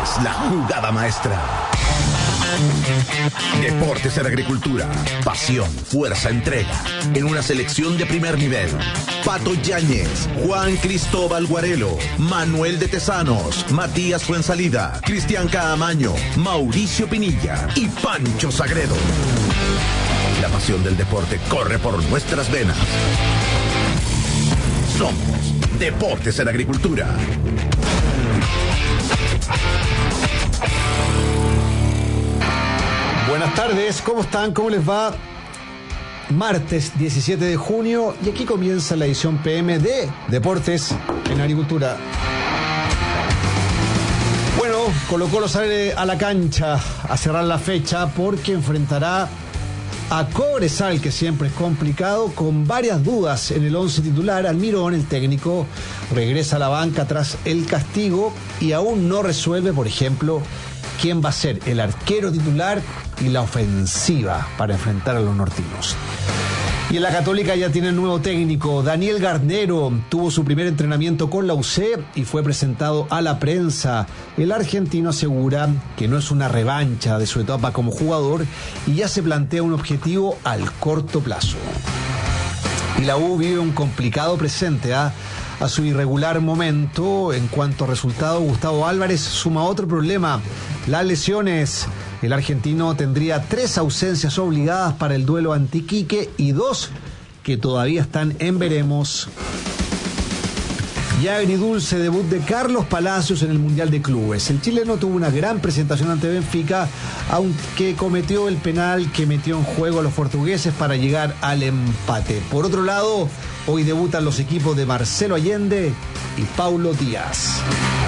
es la jugada maestra. Deportes en Agricultura. Pasión, fuerza, entrega. En una selección de primer nivel. Pato Yáñez, Juan Cristóbal Guarelo, Manuel de Tesanos, Matías Fuensalida, Cristian Caamaño, Mauricio Pinilla y Pancho Sagredo. La pasión del deporte corre por nuestras venas. Somos Deportes en Agricultura. Buenas tardes, ¿cómo están? ¿Cómo les va? Martes 17 de junio y aquí comienza la edición PM de Deportes en Agricultura. Bueno, Colo-Colo sale a la cancha a cerrar la fecha porque enfrentará a Cobresal, que siempre es complicado, con varias dudas en el 11 titular. Almirón, el técnico, regresa a la banca tras el castigo y aún no resuelve, por ejemplo, quién va a ser el arquero titular y la ofensiva para enfrentar a los nortinos. Y en la Católica ya tiene el nuevo técnico. Daniel Garnero tuvo su primer entrenamiento con la UC y fue presentado a la prensa. El argentino asegura que no es una revancha de su etapa como jugador y ya se plantea un objetivo al corto plazo. Y la U vive un complicado presente, a su irregular momento. En cuanto a resultados, Gustavo Álvarez suma otro problema: las lesiones. El argentino tendría 3 ausencias obligadas para el duelo ante Iquique y 2 que todavía están en veremos. Ya agridulce debut de Carlos Palacios en el Mundial de Clubes. El chileno tuvo una gran presentación ante Benfica, aunque cometió el penal que metió en juego a los portugueses para llegar al empate. Por otro lado, hoy debutan los equipos de Marcelo Allende y Paulo Díaz.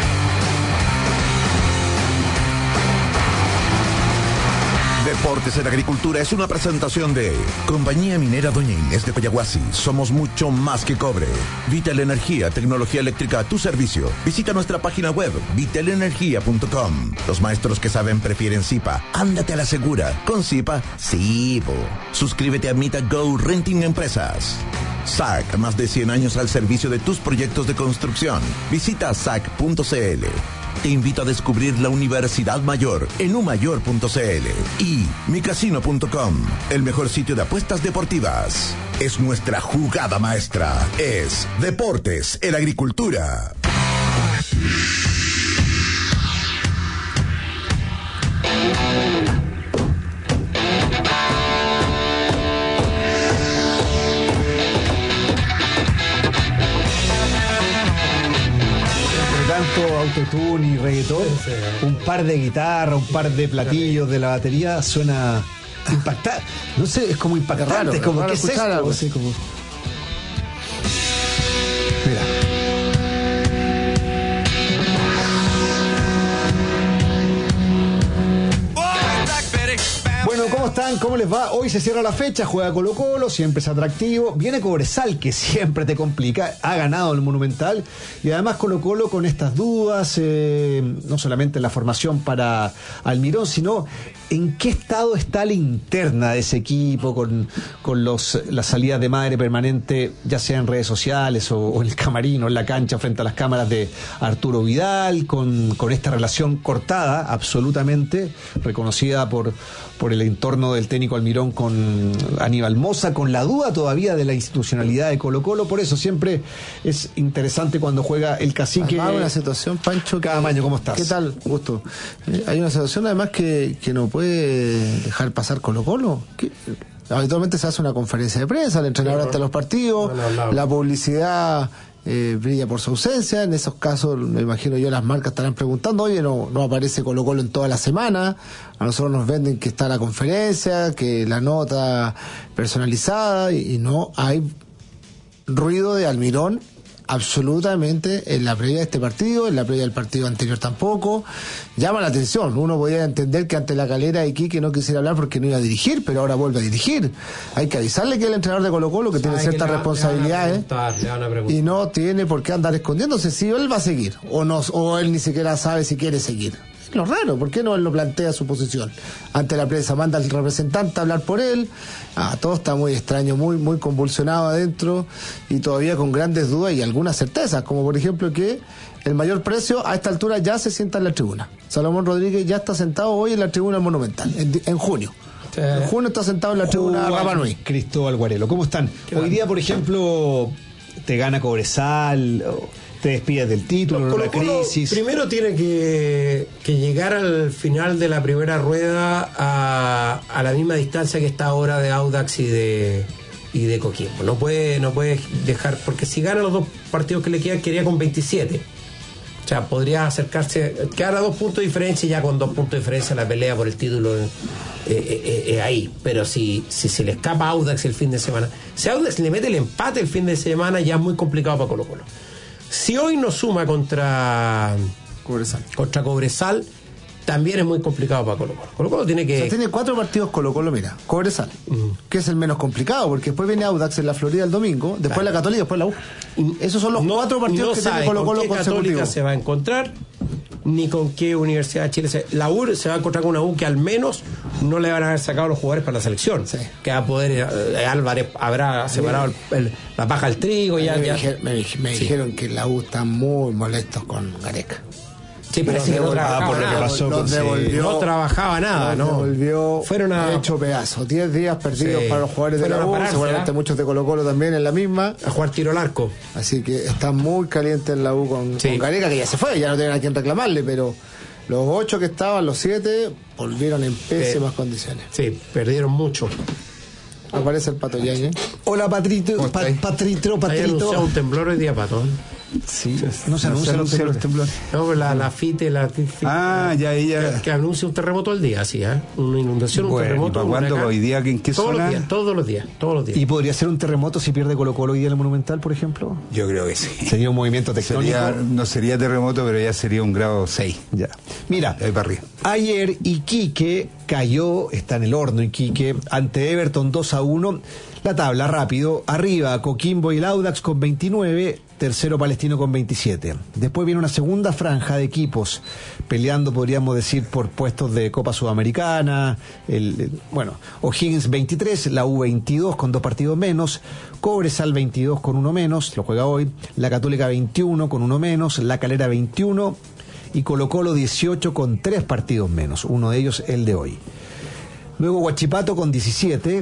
Deportes en Agricultura es una presentación de Compañía Minera Doña Inés de Coyahuasi. Somos mucho más que cobre. Vital Energía, tecnología eléctrica a tu servicio. Visita nuestra página web vitalenergia.com. Los maestros que saben prefieren Zipa. Ándate a la segura. Con Zipa, sí. Suscríbete a Mita Go Renting Empresas. SAC, más de 100 años al servicio de tus proyectos de construcción. Visita sac.cl. Te invito a descubrir la Universidad Mayor en umayor.cl y micasino.com, el mejor sitio de apuestas deportivas. Es nuestra jugada maestra. Es Deportes en Agricultura. Autotune y reggaetón, un par de guitarras, un par de platillos de la batería, suena impactante. No sé, es como impactante, raro, es como que es esto, algo. Así como... Mira. Bueno, ¿cómo están? ¿Cómo les va? Hoy se cierra la fecha, juega Colo-Colo, siempre es atractivo. Viene Cobresal, que siempre te complica, ha ganado el Monumental. Y además Colo-Colo con estas dudas, no solamente en la formación para Almirón, sino en qué estado está la interna de ese equipo, con las salidas de madre permanente, ya sea en redes sociales o en el camarino, en la cancha, frente a las cámaras de Arturo Vidal, con esta relación cortada, absolutamente, reconocida por el entorno del técnico Almirón con Aníbal Mosa, con la duda todavía de la institucionalidad de Colo-Colo. Por eso siempre es interesante cuando juega el cacique. Hay una situación, Pancho. Caamaño, ¿cómo estás? ¿Qué tal? Gusto. Hay una situación además que no puede dejar pasar Colo-Colo. Habitualmente se hace una conferencia de prensa, el entrenador ante los partidos, la publicidad brilla por su ausencia. En esos casos, me imagino yo, las marcas estarán preguntando: oye, no aparece Colo-Colo en toda la semana. A nosotros nos venden que está la conferencia, que la nota personalizada, y no hay ruido de Almirón absolutamente en la previa de este partido, en la previa del partido anterior tampoco. Llama la atención. Uno podría entender que ante la Calera de Iquique no quisiera hablar porque no iba a dirigir, pero ahora vuelve a dirigir. Hay que avisarle que es el entrenador de Colo-Colo, que tiene ciertas responsabilidades, y no tiene por qué andar escondiéndose si él va a seguir o no, o él ni siquiera sabe si quiere seguir. Es lo raro, ¿por qué no él no plantea su posición ante la prensa? Manda al representante a hablar por él. Todo está muy extraño, muy convulsionado adentro y todavía con grandes dudas y algunas certezas, como por ejemplo que el mayor precio a esta altura ya se sienta en la tribuna. Salomón Rodríguez ya está sentado hoy en la tribuna Monumental, en junio. En junio está sentado en la tribuna Rapa Nui. Cristóbal Guarelo, ¿cómo están? Hoy día, por ejemplo, te gana Cobresal, te despides del título, la crisis. Primero tiene que llegar al final de la primera rueda a la misma distancia que está ahora de Audax y de Coquimbo. No puede dejar, porque si gana los 2 partidos que le quedan, quedaría con 27. O sea, podría acercarse, quedar a 2 puntos de diferencia y ya con 2 puntos de diferencia la pelea por el título ahí. Pero si se le escapa a Audax el fin de semana, si Audax le mete el empate el fin de semana, ya es muy complicado para Colo-Colo. Si hoy no suma contra Cobresal, también es muy complicado para Colo-Colo. Colo-Colo tiene que... O sea, tiene 4 partidos Colo-Colo, mira, Cobresal, que es el menos complicado, porque después viene Audax en la Florida el domingo, después la Católica y después la U. Esos son los 4 partidos que tiene Colo-Colo consecutivos. Católica se va a encontrar, ni con qué Universidad de Chile. La U se va a encontrar con una U que al menos no le van a haber sacado los jugadores para la selección. Sí. Que va a poder, Álvarez habrá separado la paja del trigo. Me dijeron que la U está muy molestos con Gareca. Sí, parece que no trabajaba nada. No trabajaba nada, ¿no? Fueron hecho pedazos. 10 días perdidos para los jugadores de la U, seguramente muchos de Colo-Colo también en la misma. A jugar tiro al arco. Así que está muy caliente en la U con Gareca, que ya se fue, ya no tienen a quien reclamarle, pero los 8 que estaban, los 7, volvieron en pésimas condiciones. Sí, perdieron mucho. Aparece el Pato Yañez. Hola, Patrito. Hay anunciado un temblor hoy día, Pato. Sí, no se anuncian los temblores. No, la FITE, ya. Que anuncia un terremoto al día, sí, una inundación, un terremoto. ¿Y para cuándo? ¿Hoy día? ¿En qué zona? Todos los días. ¿Y podría ser un terremoto si pierde Colo-Colo hoy día en el Monumental, por ejemplo? Yo creo que sí. Sería un movimiento tectónico. No sería terremoto, pero ya sería un grado 6. Ya. Mira, ayer Iquique cayó, está en el horno Iquique, ante Everton 2-1. La tabla, rápido, arriba Coquimbo y el Audax con 29, tercero Palestino con 27. Después viene una segunda franja de equipos peleando, podríamos decir, por puestos de Copa Sudamericana. O'Higgins 23, la U 22 con 2 partidos menos, Cobresal 22 con 1 menos, lo juega hoy, la Católica 21 con 1 menos, la Calera 21 y Colo-Colo 18 con 3 partidos menos, uno de ellos el de hoy. Luego Huachipato con 17,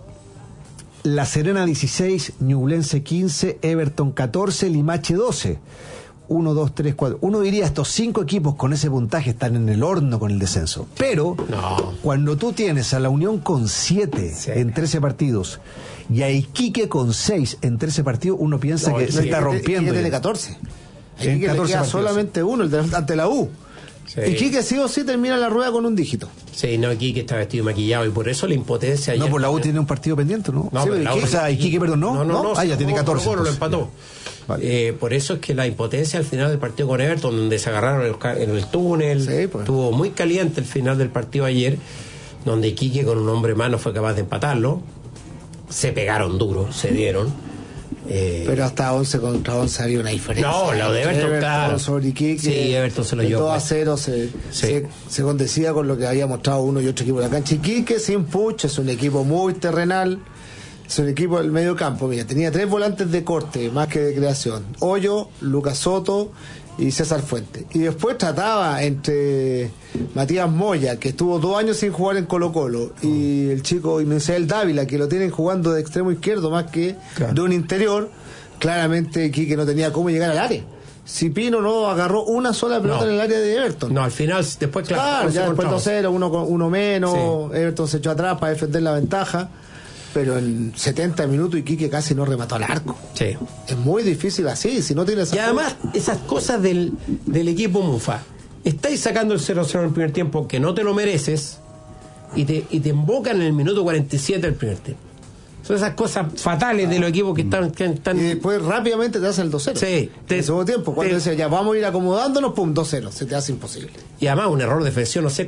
La Serena 16, Ñublense 15, Everton 14, Limache 12. 1, 2, 3, 4. Uno diría, estos 5 equipos con ese puntaje están en el horno con el descenso. Pero cuando tú tienes a la Unión con 7 en 13 partidos y a Iquique con 6 en 13 partidos, uno piensa que se está rompiendo. Iquique tiene 14. Iquique le queda solamente uno, ante la U. Sí. Iquique sí o sí termina la rueda con un dígito. Sí, no, Iquique está vestido y maquillado y por eso la impotencia. No, por la U tiene un partido pendiente, ¿no? No, sí, o sea, Iquique, perdón, no. Ya tiene 14. Lo empató. Vale. Por eso es que la impotencia al final del partido con Everton, donde se agarraron en el túnel, estuvo muy caliente el final del partido ayer, donde Iquique con un hombre más no fue capaz de empatarlo. Se pegaron duro, se dieron. Pero hasta 11 contra 11 había una diferencia. No, lo de Everton, claro. Sobre Iquique, sí, Everton se lo llevó. 2-0 se condecía con lo que había mostrado uno y otro equipo de la cancha. Iquique sin pucha, es un equipo muy terrenal, es un equipo del medio campo. Mira, tenía 3 volantes de corte más que de creación: Hoyo, Lucas Soto y César Fuentes. Y después trataba entre Matías Moya, que estuvo 2 años sin jugar en Colo-Colo, y el chico Misael Dávila, que lo tienen jugando de extremo izquierdo más que de un interior. Claramente Iquique no tenía cómo llegar al área. Si Pino no agarró una sola pelota en el área de Everton. No, al final, después claro, ya después 2-0, uno menos, Everton se echó atrás para defender la ventaja. Pero en 70 minutos Iquique casi no remató al arco. Sí. Es muy difícil así, si no tienes... Y además, esas cosas del equipo Mufa. Estáis sacando el 0-0 en el primer tiempo que no te lo mereces y te embocan en el minuto 47 del primer tiempo. Son esas cosas fatales de los equipos que están... Y después rápidamente te hacen el 2-0. Sí. En el segundo tiempo, cuando decías ya vamos a ir acomodándonos, pum, 2-0. Se te hace imposible. Y además un error defensivo, no sé,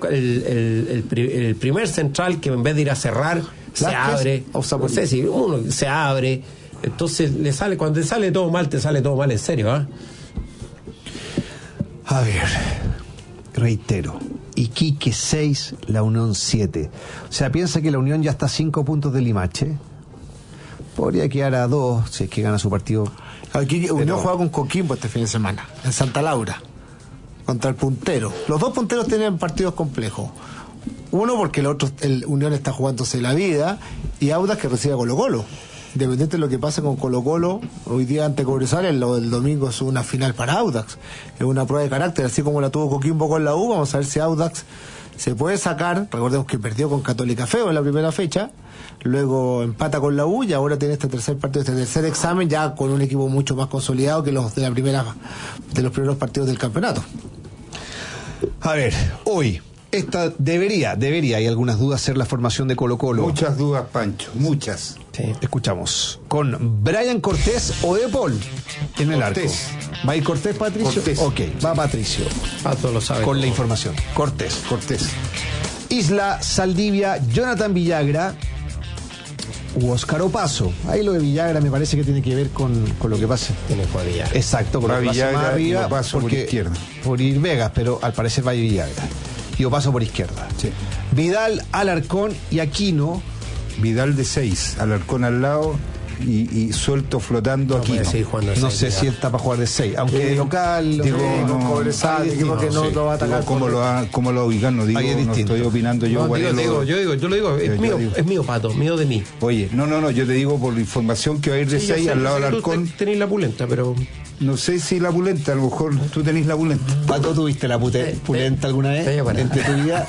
el primer central que en vez de ir a cerrar... se abre, no sé si uno se abre, entonces cuando te sale todo mal, te sale todo mal en serio, ¿eh? A ver, reitero, Iquique 6, La Unión 7. O sea, piensa que La Unión ya está a 5 puntos de Limache. Podría quedar a 2 si es que gana su partido. Aquí Unión juega con Coquimbo este fin de semana, en Santa Laura, contra el puntero. Los dos punteros tienen partidos complejos. Uno porque el Unión está jugándose la vida, y Audax que recibe a Colo-Colo. Independiente de lo que pase con Colo-Colo, hoy día ante Cobresal, lo del domingo es una final para Audax. Es una prueba de carácter, así como la tuvo Coquimbo con la U. Vamos a ver si Audax se puede sacar. Recordemos que perdió con Católica Feo en la primera fecha, luego empata con la U y ahora tiene este tercer partido, este tercer examen, ya con un equipo mucho más consolidado que los de los primeros partidos del campeonato. A ver, hoy esta debería, hay algunas dudas, ser la formación de Colo-Colo. Muchas dudas, Pancho, muchas. Sí. Escuchamos con Brian Cortés o De Paul en el Cortés. arco. ¿Va a ir Cortés, Patricio? Cortés. Ok, va Patricio. Pato lo sabe. Con la información. Cortés. Isla, Saldivia, Jonathan Villagra u Óscar Opaso. Ahí lo de Villagra me parece que tiene que ver con lo que pasa. Tiene que Villagra. Exacto, con lo que pasa Villagra más arriba, y Opaso por izquierda. Por ir Vegas, pero al parecer va a ir Villagra. Y Opaso por izquierda. Sí. Vidal, Alarcón y Aquino. Vidal de 6, Alarcón al lado y suelto flotando aquí. No sé si él está para jugar de 6, aunque de local, digo, Cobresal, equipo que no lo va a atacar. ¿Cómo lo ubican? No digo, ahí es no distinto. estoy opinando yo. Yo lo digo, es mío, Pato, mío de mí. Oye, no, yo te digo por la información que va a ir de 6 al lado del Alarcón. Tenéis la pulenta, pero No sé si la pulenta, a lo mejor tú tenés la pulenta. ¿Pato tuviste la pulenta alguna vez entre tu vida?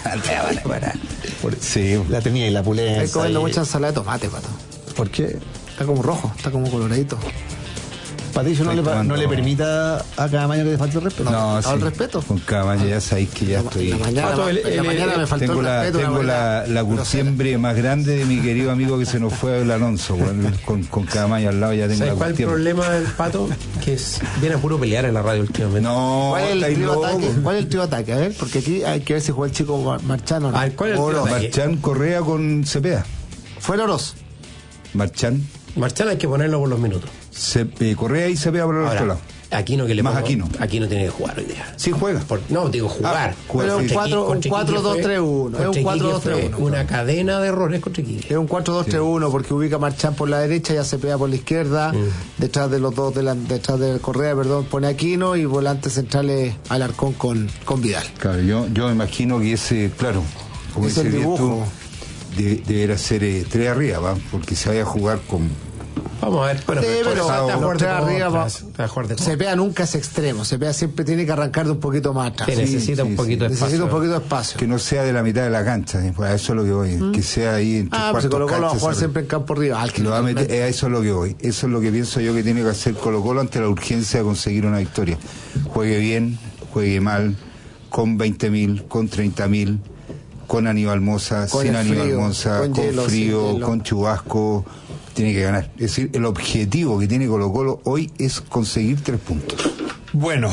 Sí. La tenía y la pulenta. Estoy comiendo mucha ensalada de tomate, Pato. ¿Por qué? Está como rojo, está como coloradito. Patricio, no le permita a Caamaño que te falte el respeto. No, ¿Al sí. respeto? Con Caamaño ya sabéis que ya estoy. La mañana me faltó Tengo el respeto. tengo la curtiembre más grande de mi querido amigo que se nos fue, el Alonso. Bueno, con Caamaño al lado ya tengo la ¿sabes cuál es el problema del Pato? Que viene a puro pelear en la radio últimamente. No, ¿Cuál es el estáis trío locos. ataque? ¿Cuál es el trío ataque? A ver, porque aquí hay que ver si juega el chico Marchán o no. A ver, ¿cuál es el trío ataque? Marchán Correa con Cepeda. Fuera Oroz. Marchán, Marchán hay que ponerlo por los minutos. Correa y Cepeda por el otro lado. Aquino que le Más pongo, Aquino. Aquino tiene que jugar hoy día. Sí juega. No, digo jugar. Pero un 4-2-3-1. Es un 4-2-3-1. Una cadena de errores contra Iquique. Es un 4-2-3-1 porque ubica a Marchán por la derecha, ya se pega por la izquierda, detrás de los dos, detrás del Correa, pone Aquino y volantes centrales Alarcón con Vidal. Claro, yo me imagino que ese, claro, como Es el dice bien tú, dibujo. deberá ser 3 arriba, ¿va? Porque se vaya a jugar con. Vamos a ver. Bueno, Sí, pero los tres arriba Cepeda nunca es extremo. Cepeda siempre tiene que arrancar de un poquito más atrás. Sí, necesita un poquito de espacio. Necesita un poquito de espacio. Que no sea de la mitad de la cancha, pues a eso es lo que voy. Que sea ahí en Pues Colo-Colo va a jugar siempre en campo rival. Lo va a meter, a eso es lo que voy. Eso es lo que pienso yo que tiene que hacer Colo-Colo ante la urgencia de conseguir una victoria. Juegue bien, juegue mal, con 20.000, con 30.000, con Aníbal Moza, Con sin el Aníbal frío, Moza, con con frío, hielo. con chubasco. Tiene que ganar. Es decir, el objetivo que tiene Colo-Colo hoy es conseguir 3 puntos. Bueno,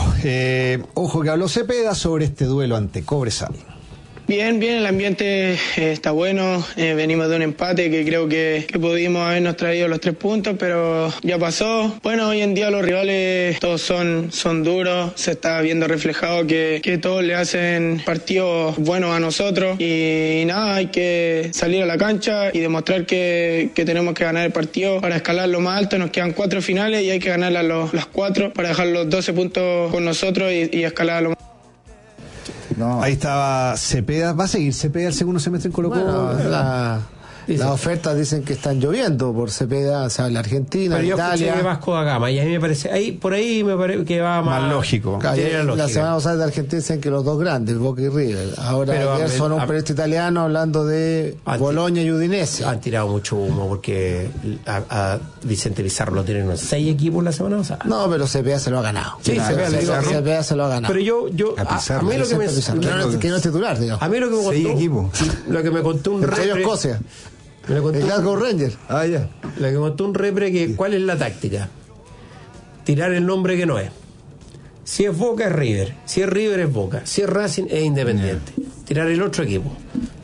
ojo que habló Cepeda sobre este duelo ante Cobresal. Bien, el ambiente está bueno, venimos de un empate que creo que pudimos habernos traído los 3 puntos, pero ya pasó. Bueno, hoy en día los rivales todos son duros, se está viendo reflejado que todos le hacen partidos buenos a nosotros y nada, hay que salir a la cancha y demostrar que tenemos que ganar el partido para escalar lo más alto. Nos quedan 4 finales y hay que ganar las 4 para dejar los 12 puntos con nosotros y escalar a lo más. No. Ahí estaba Cepeda. ¿Va a seguir Cepeda el segundo semestre en Colo-Colo? Bueno, las ofertas dicen que están lloviendo por Cepeda, o sea, la Argentina, Pero yo escuché Italia. Vasco da Gama y a mí me parece, por ahí me parece que va Más lógico. Claro, Tiene la lógica. semana pasada de Argentina dicen que los dos grandes, Boca y River. Ahora Pero ayer sonó un a- periodista italiano hablando de Boloña y Udinese. Han tirado mucho humo porque a Vicente Pizarro lo tienen en 6 equipos la semana pasada. No, pero Cepeda se lo ha ganado. Sí, Cepeda se lo ha ganado. Pero a mí lo que me que no es titular, digamos. a mí lo que me 6 contó equipos. lo que me contó un Entre ellos repre, Escocia, me lo contó, el Glasgow Rangers. Ah, ya. lo que me contó un repre que cuál es la táctica. Tirar el nombre que no es. Si es Boca es River, si es River es Boca, si es Racing es Independiente. Tirar el otro equipo.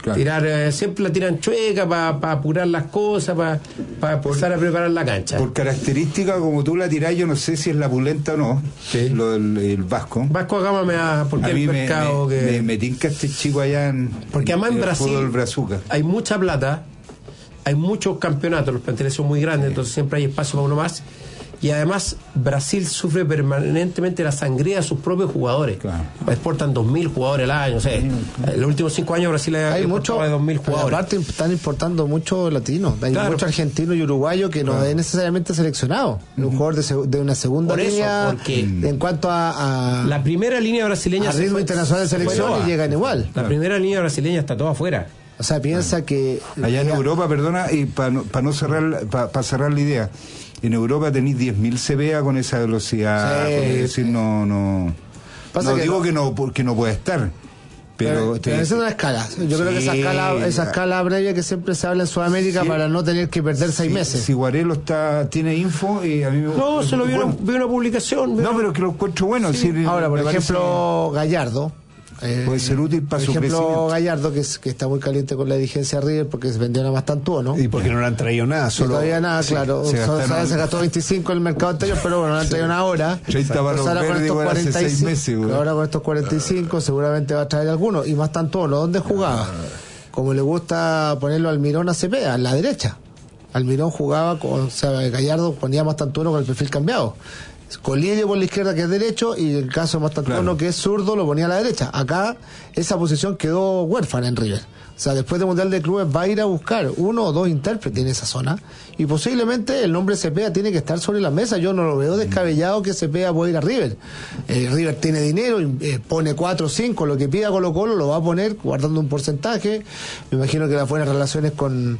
Claro. Tirar, siempre la tiran chueca para apurar las cosas, para empezar a preparar la cancha. Por característica, como tú la tirás, yo no sé si es la pulenta o no, Sí. el Vasco. Vasco Gama me da, porque A el mí mercado que... me tinca este chico allá en... Porque además en el Brasil fútbol brazuca. hay mucha plata, hay muchos campeonatos, los planteles son muy grandes, entonces siempre hay espacio para uno más. Y además Brasil sufre permanentemente la sangría de sus propios jugadores. Claro. Exportan 2.000 jugadores al año. O sea, en los últimos 5 años Brasil Hay mucho, de 2.000 jugadores. aparte están importando muchos latinos, hay Claro. muchos argentinos y uruguayos que no es necesariamente seleccionado, un jugador de una segunda Por eso, línea porque en cuanto a La primera línea brasileña a ritmo internacional de selección toda. y llegan igual. La primera línea brasileña está toda afuera. O sea, piensa que Allá en Europa, perdona, y para cerrar la idea, en Europa tenéis 10.000 CBA con esa velocidad. Sí, Es decir, no Pasa que digo no. que no, porque no puede estar. Pero esa es una escala. Yo creo que Sí, esa escala previa que siempre se habla en Sudamérica Sí. para no tener que perder 6 meses. Si Guarelo tiene info, y a mí me No, se lo vi una publicación. No, pero que lo encuentro bueno. Sí. decir, Ahora, por me parece ejemplo, Gallardo. puede ser útil para Por su ejemplo, crecimiento. Gallardo, que está muy caliente con la dirigencia de River porque se vendió nada más Tantúo, ¿no? ¿Y por qué no le han traído nada? Y Solo todavía nada, sí, claro. se gastaron- Se gastó 25 en el mercado anterior, pero bueno, no han traído una hora. 30 balos Entonces, ahora con verdes, estos igual hace 6 45, meses, güey. ahora con estos 45 seguramente va a traer algunos. Y más Tantúo, ¿dónde jugaba? Como le gusta ponerlo al Almirón a Cepeda, a la derecha. Almirón jugaba con, o sea, Gallardo ponía más Tantuono con el perfil cambiado. Colillo por la izquierda, que es derecho, y el caso de Mastantuono, Claro. que es zurdo, lo ponía a la derecha. Acá esa posición quedó huérfana en River. O sea, después del Mundial de Clubes va a ir a buscar 1 o 2 intérpretes en esa zona, y posiblemente el nombre Cepeda tiene que estar sobre la mesa. Yo no lo veo descabellado que Cepeda pueda ir a River. River tiene dinero, pone 4 o 5, lo que pida Colo-Colo lo va a poner guardando un porcentaje. Me imagino que las buenas relaciones con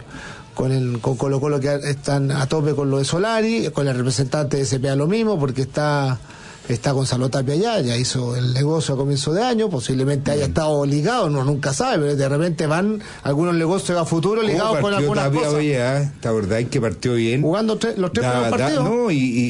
Colo-Colo que están a tope con lo de Solari, con la representante de Cepeda lo mismo, porque está Gonzalo Tapia allá, ya hizo el negocio a comienzo de año, posiblemente haya estado ligado, uno nunca sabe, pero de repente van algunos negocios a futuro ligados con algunas Tapia, cosas. oye, ¿te acordás que partió bien? Jugando los tres primeros partidos. No,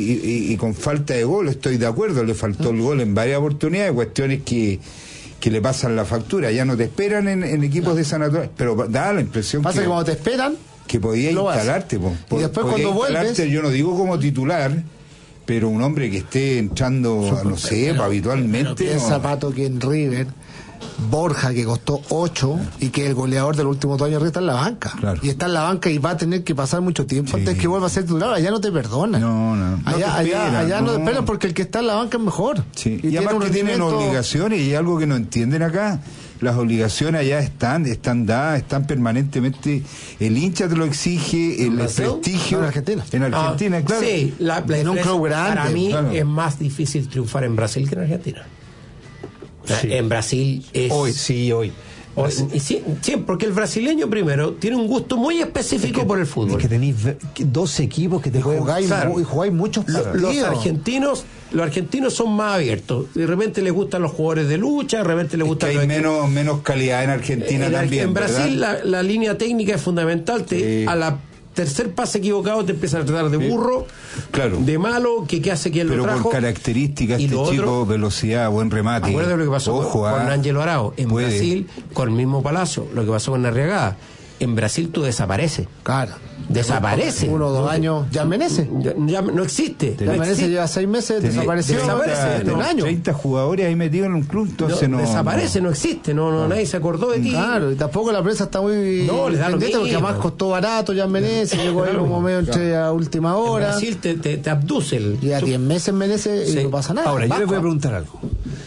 y con falta de gol, estoy de acuerdo, le faltó el gol en varias oportunidades, cuestiones que le pasan la factura, ya no te esperan en equipos de esa naturaleza, pero da la impresión Pasa que cuando te esperan, que podías lo haces. instalarte, Y después cuando vuelves, yo no digo como titular, pero un hombre que esté entrando, no sé, habitualmente. pero piensa, Pato, que en River Borja, que costó 8 y que el goleador del último 2 años está en la banca. Claro. Y está en la banca y va a tener que pasar mucho tiempo Sí. antes que vuelva a ser titular. Allá no te perdonan. No. Allá no te esperan porque el que está en la banca es mejor. Sí. Y Y además que tienen rendimiento- obligaciones, y algo que no entienden acá. Las obligaciones allá están dadas, están permanentemente. El hincha te lo exige, el ¿Brasil? prestigio. No, en Argentina. En Argentina, claro. Sí, la En un diferencia club grande, para mí claro. es más difícil triunfar en Brasil que en Argentina. O sea, Sí. en Brasil es... Hoy, sí, hoy. Y sí, porque el brasileño primero tiene un gusto muy específico por el fútbol. Es que tenéis 12 equipos que te pueden... Jugáis, Claro. y jugáis muchos partidos. Los argentinos son más abiertos. De repente les gustan los jugadores de lucha, de repente les Es que gustan hay los menos calidad en Argentina también. En Brasil ¿verdad? la línea técnica es fundamental. Sí. A la tercer pase equivocado te empiezan a tratar de burro, Claro. de malo, que hace quien Pero lo trajo. por características, Y este lo otro, chico, velocidad, buen remate. acuérdate lo que pasó Ojo, con Ángelo Arao en puede. Brasil, con el mismo Palacio, lo que pasó con Arriagada. En Brasil tú desapareces. Claro. Desaparece. 1 o 2 años. Ya Menezes. Ya no existe. Ya No Menezes existe. lleva 6 meses, Tenés- desapareció desaparece, de un año. 30 jugadores ahí metidos en un club, entonces no. Desaparece, no existe, nadie se acordó de ti. Claro, y tampoco la prensa está muy No, les da lo pendiente porque mismo. además costó barato ya Menezes, llegó ahí como medio entre a última En hora. Brasil te abduce el. Y a 10 meses Menezes Sí. y no pasa nada. Ahora, yo les voy a Vasco. preguntar algo.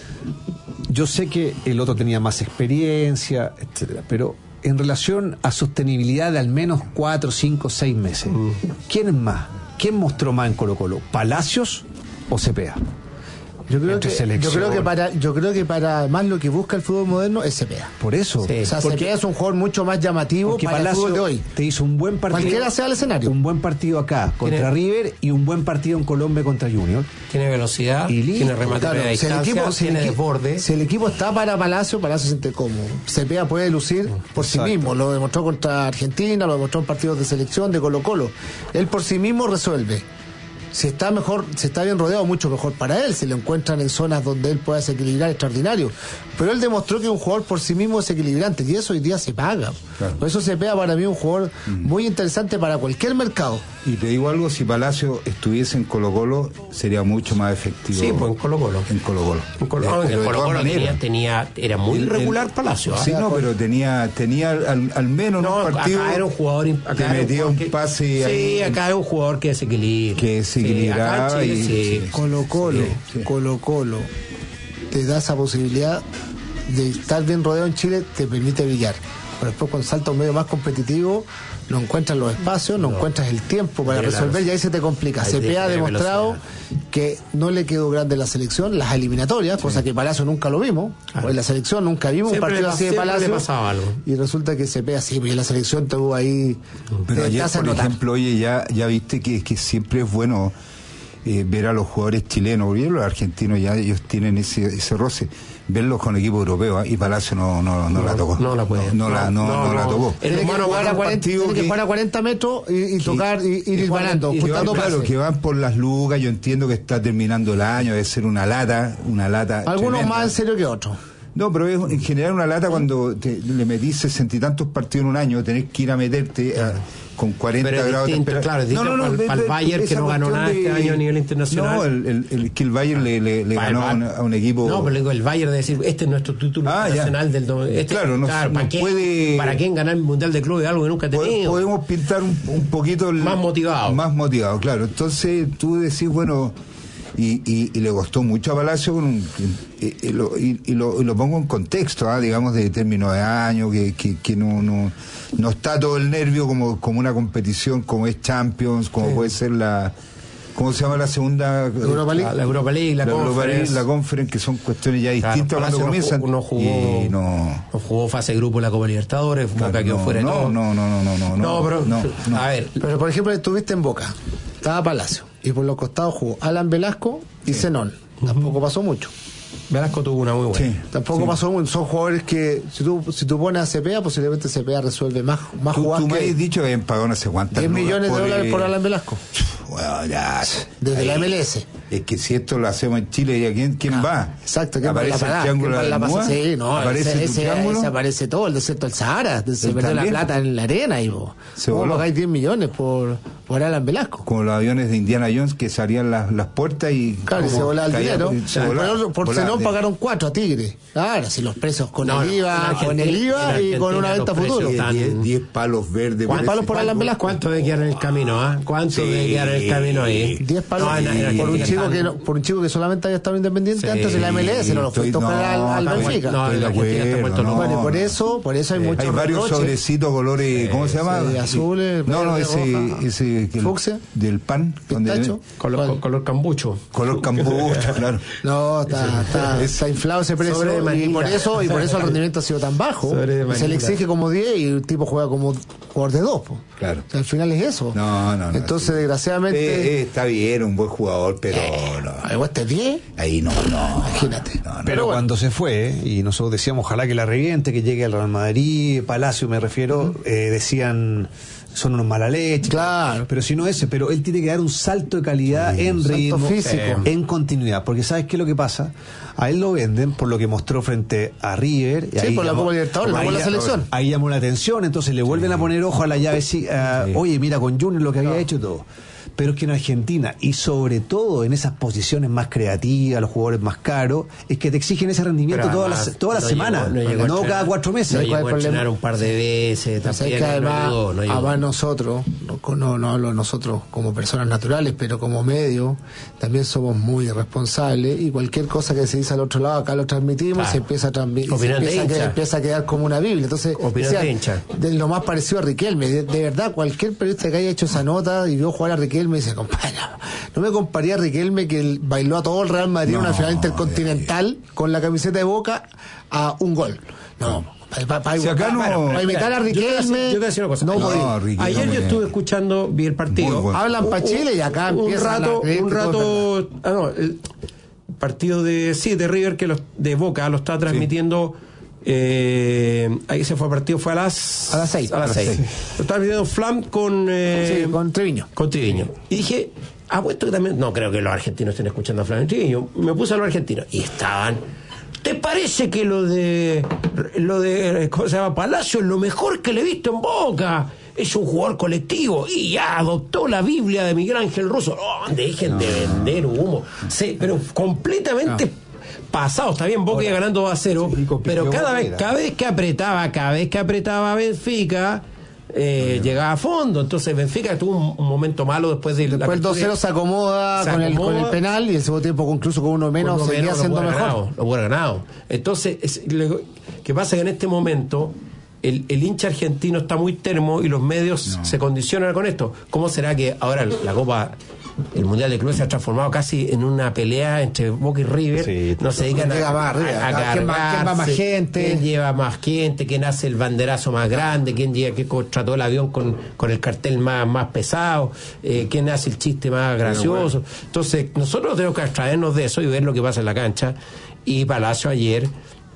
Yo sé que el otro tenía más experiencia, etcétera, pero en relación a sostenibilidad de al menos 4, 5, 6 meses, ¿quién es más? ¿Quién mostró más en Colo-Colo? ¿Palacios o Cepeda? Yo creo entre que selección. yo creo que para más lo que busca el fútbol moderno es Cepeda. Por eso. Sí. O sea, porque, Cepeda es un jugador mucho más llamativo porque para el Palacio fútbol de hoy. te hizo un buen partido. Cualquiera sea el escenario. Un buen partido acá contra Tiene- River y un buen partido en Colombia contra Junior. Tiene velocidad, Y listo, tiene remate Claro, de si el distancia, equipo- si el tiene equipo- desborde. Si el equipo está para Palacio se siente cómodo. Cepeda puede lucir por sí Exacto. mismo. Lo demostró contra Argentina, lo demostró en partidos de selección, de Colo-Colo. Él por sí mismo resuelve. si está bien rodeado, mucho mejor para él, si lo encuentran en zonas donde él pueda desequilibrar, extraordinario. Pero él demostró que un jugador por sí mismo es equilibrante, y eso hoy día se paga. Claro. Por eso Cepeda para mí es un jugador muy interesante para cualquier mercado. Y te digo algo, si Palacio estuviese en Colo-Colo, sería mucho más efectivo. Sí, pues en Colo-Colo. En Colo-Colo. En Colo-Colo era muy regular Palacio. Sí, no, pero tenía al menos en un partido. Acá era un jugador. Te metía un pase. Sí, acá es un jugador que desequilibra. Que desequilibraba. Colo-Colo te da esa posibilidad de estar bien rodeado en Chile, te permite brillar. Pero después cuando salta un medio más competitivo, no encuentras los espacios, no encuentras el tiempo para resolver, y ahí se te complica. Cepeda ha demostrado que no le quedó grande la selección, las eliminatorias, cosa que Palacio nunca lo vimos. En la selección nunca vimos un partido así de Palacio. Le pasaba algo. Y resulta que Cepeda sí, porque en la selección tuvo ahí. Pero ayer, por ejemplo, oye, ya viste que siempre es bueno ver a los jugadores chilenos, porque los argentinos ya ellos tienen ese roce, verlos con equipo europeo, y Palacio no la tocó. No la puede. No la tocó. Tiene que jugar a 40 metros y tocar y ir ganando. Claro, que van por las lucas. Yo entiendo que está terminando el año, debe ser una lata. Algunos tremenda. más en serio que otros. No, pero es en general una lata cuando le metís 60 y tantos partidos en un año, tenés que ir a meterte con 40 grados de temperatura. Claro, es distinto para el Bayern, que no ganó nada este año a nivel internacional. No, que el Bayern le ganó a un equipo. No, pero digo, el Bayern de decir, este es nuestro título nacional del ¿para quién ganar el Mundial de Clubes? Algo que nunca ha tenido. Podemos pintar un poquito más motivado, claro. Entonces tú decís, bueno, y le costó mucho a Palacio y lo pongo en contexto, digamos, de término de año, que no está todo el nervio como una competición como es Champions, como puede ser ¿cómo se llama la segunda? Europa League. La Europa League, la Conference, que son cuestiones ya distintas cuando comienzan. No jugó fase de grupo en la Copa Libertadores, Boca quedó fuera. A ver. Pero por ejemplo, estuviste en Boca, estaba Palacio, y por los costados jugó Alan Velasco y Zenón. Tampoco pasó mucho. Velasco tuvo una muy buena. Sí, tampoco pasó mucho. Son jugadores que, si tú pones a Cepeda, posiblemente Cepeda resuelve más jugadas. Tú me has dicho que habían pagado no sé cuántas 10 millones de dólares por Alan Velasco. Bueno, ya. Desde la MLS. Es que si esto lo hacemos en Chile, ¿y quién va? Exacto, ¿quién aparece va? El triángulo de la Bermuda? Sí, no, aparece ese aparece todo, el desierto del Sahara, se perdió la plata en la arena y ¿cómo pagáis 10 millones por Alan Velasco? Como los aviones de Indiana Jones que se abrían las puertas y se volaba el dinero. Por Zenón pagaron 4 a Tigre. Ahora, si los precios con el IVA y con una venta futuro. 10 palos verdes. 10 palos por Alan Velasco. ¿Cuánto debe quedar en el camino? ¿Cuánto debe quedar en el camino ahí? 10 palos por un chico que solamente había estado independiente antes de la MLS, no lo fue tocar al Benfica. No, por eso hay muchos. Hay varios sobrecitos colores, ¿cómo se llama? Azules, ese fucsia del pan, color cambucho. Color cambucho, claro. No, está inflado ese precio y por eso el rendimiento ha sido tan bajo. Se le exige como 10 y el tipo juega como jugador de 2. Claro. O sea, al final es eso. No. Entonces, desgraciadamente. Está bien, un buen jugador, pero. ¿Algo este 10? Ahí no. Imagínate. Pero cuando se fue, y nosotros decíamos, ojalá que la reviente, que llegue al Real Madrid, Palacio me refiero, decían. Son unos mala leche. Claro. Pero si no pero él tiene que dar un salto de calidad en ritmo, físico, en continuidad. Porque ¿sabes qué es lo que pasa? A él lo venden por lo que mostró frente a River. Y sí, ahí por la Copa Libertadores, por la selección. Ahí llamó la atención, entonces le vuelven a poner ojo a la llave. Oye, mira, con Junior lo que había hecho y todo. Pero es que en Argentina, y sobre todo en esas posiciones más creativas, los jugadores más caros, es que te exigen ese rendimiento todas las semanas, no cada 4 meses. No llegó a entrenar un par de veces, también. Además nosotros, no hablo nosotros como personas naturales, pero como medio, también somos muy responsables, y cualquier cosa que se dice al otro lado, acá lo transmitimos, se empieza a transmitir, empieza a quedar como una Biblia. Entonces, de lo más parecido a Riquelme, de verdad, cualquier periodista que haya hecho esa nota y vio jugar a Riquelme, me dice, compadre, no me comparía a Riquelme, que bailó a todo el Real Madrid en una final intercontinental con la camiseta de Boca, a un gol. Para imitar a Riquelme, yo te decía una cosa. Ayer yo estuve escuchando, vi el partido. Hablan para Chile y acá empieza un rato. El partido de River, que de Boca lo está transmitiendo Ahí se fue el partido, fue a las 6. A las 6. Estaba viendo Flam con Treviño. Con Treviño. Y dije, apuesto que también, no creo que los argentinos estén escuchando a Flam y Treviño. Me puse a los argentinos y estaban. ¿Te parece que lo de ¿cómo se llama? Palacio es lo mejor que le he visto en Boca? Es un jugador colectivo y ya adoptó la Biblia de Miguel Ángel Russo. Oh, dejen de vender humo. Sí, pero completamente pasado. Está bien, Boca iba ganando 2-0, sí, pero cada vez que apretaba Benfica, llegaba a fondo. Entonces Benfica tuvo un momento malo después el 2-0 se acomoda con el penal, y el segundo tiempo incluso con uno menos seguía siendo mejor. Lo hubiera ganado. Entonces, ¿qué pasa? Que en este momento el hincha argentino está muy termo y los medios se condicionan con esto. ¿Cómo será que ahora la Copa, el Mundial de Clubes, se ha transformado casi en una pelea entre Boca y River? Sí, no se dedican a cargarse, ¿quién va más gente? ¿Quién lleva más gente? ¿Quién hace el banderazo más grande? ¿Quién contrató el avión con el cartel más pesado? ¿Quién hace el chiste más gracioso? Entonces, nosotros tenemos que abstraernos de eso y ver lo que pasa en la cancha. Y Palacio ayer,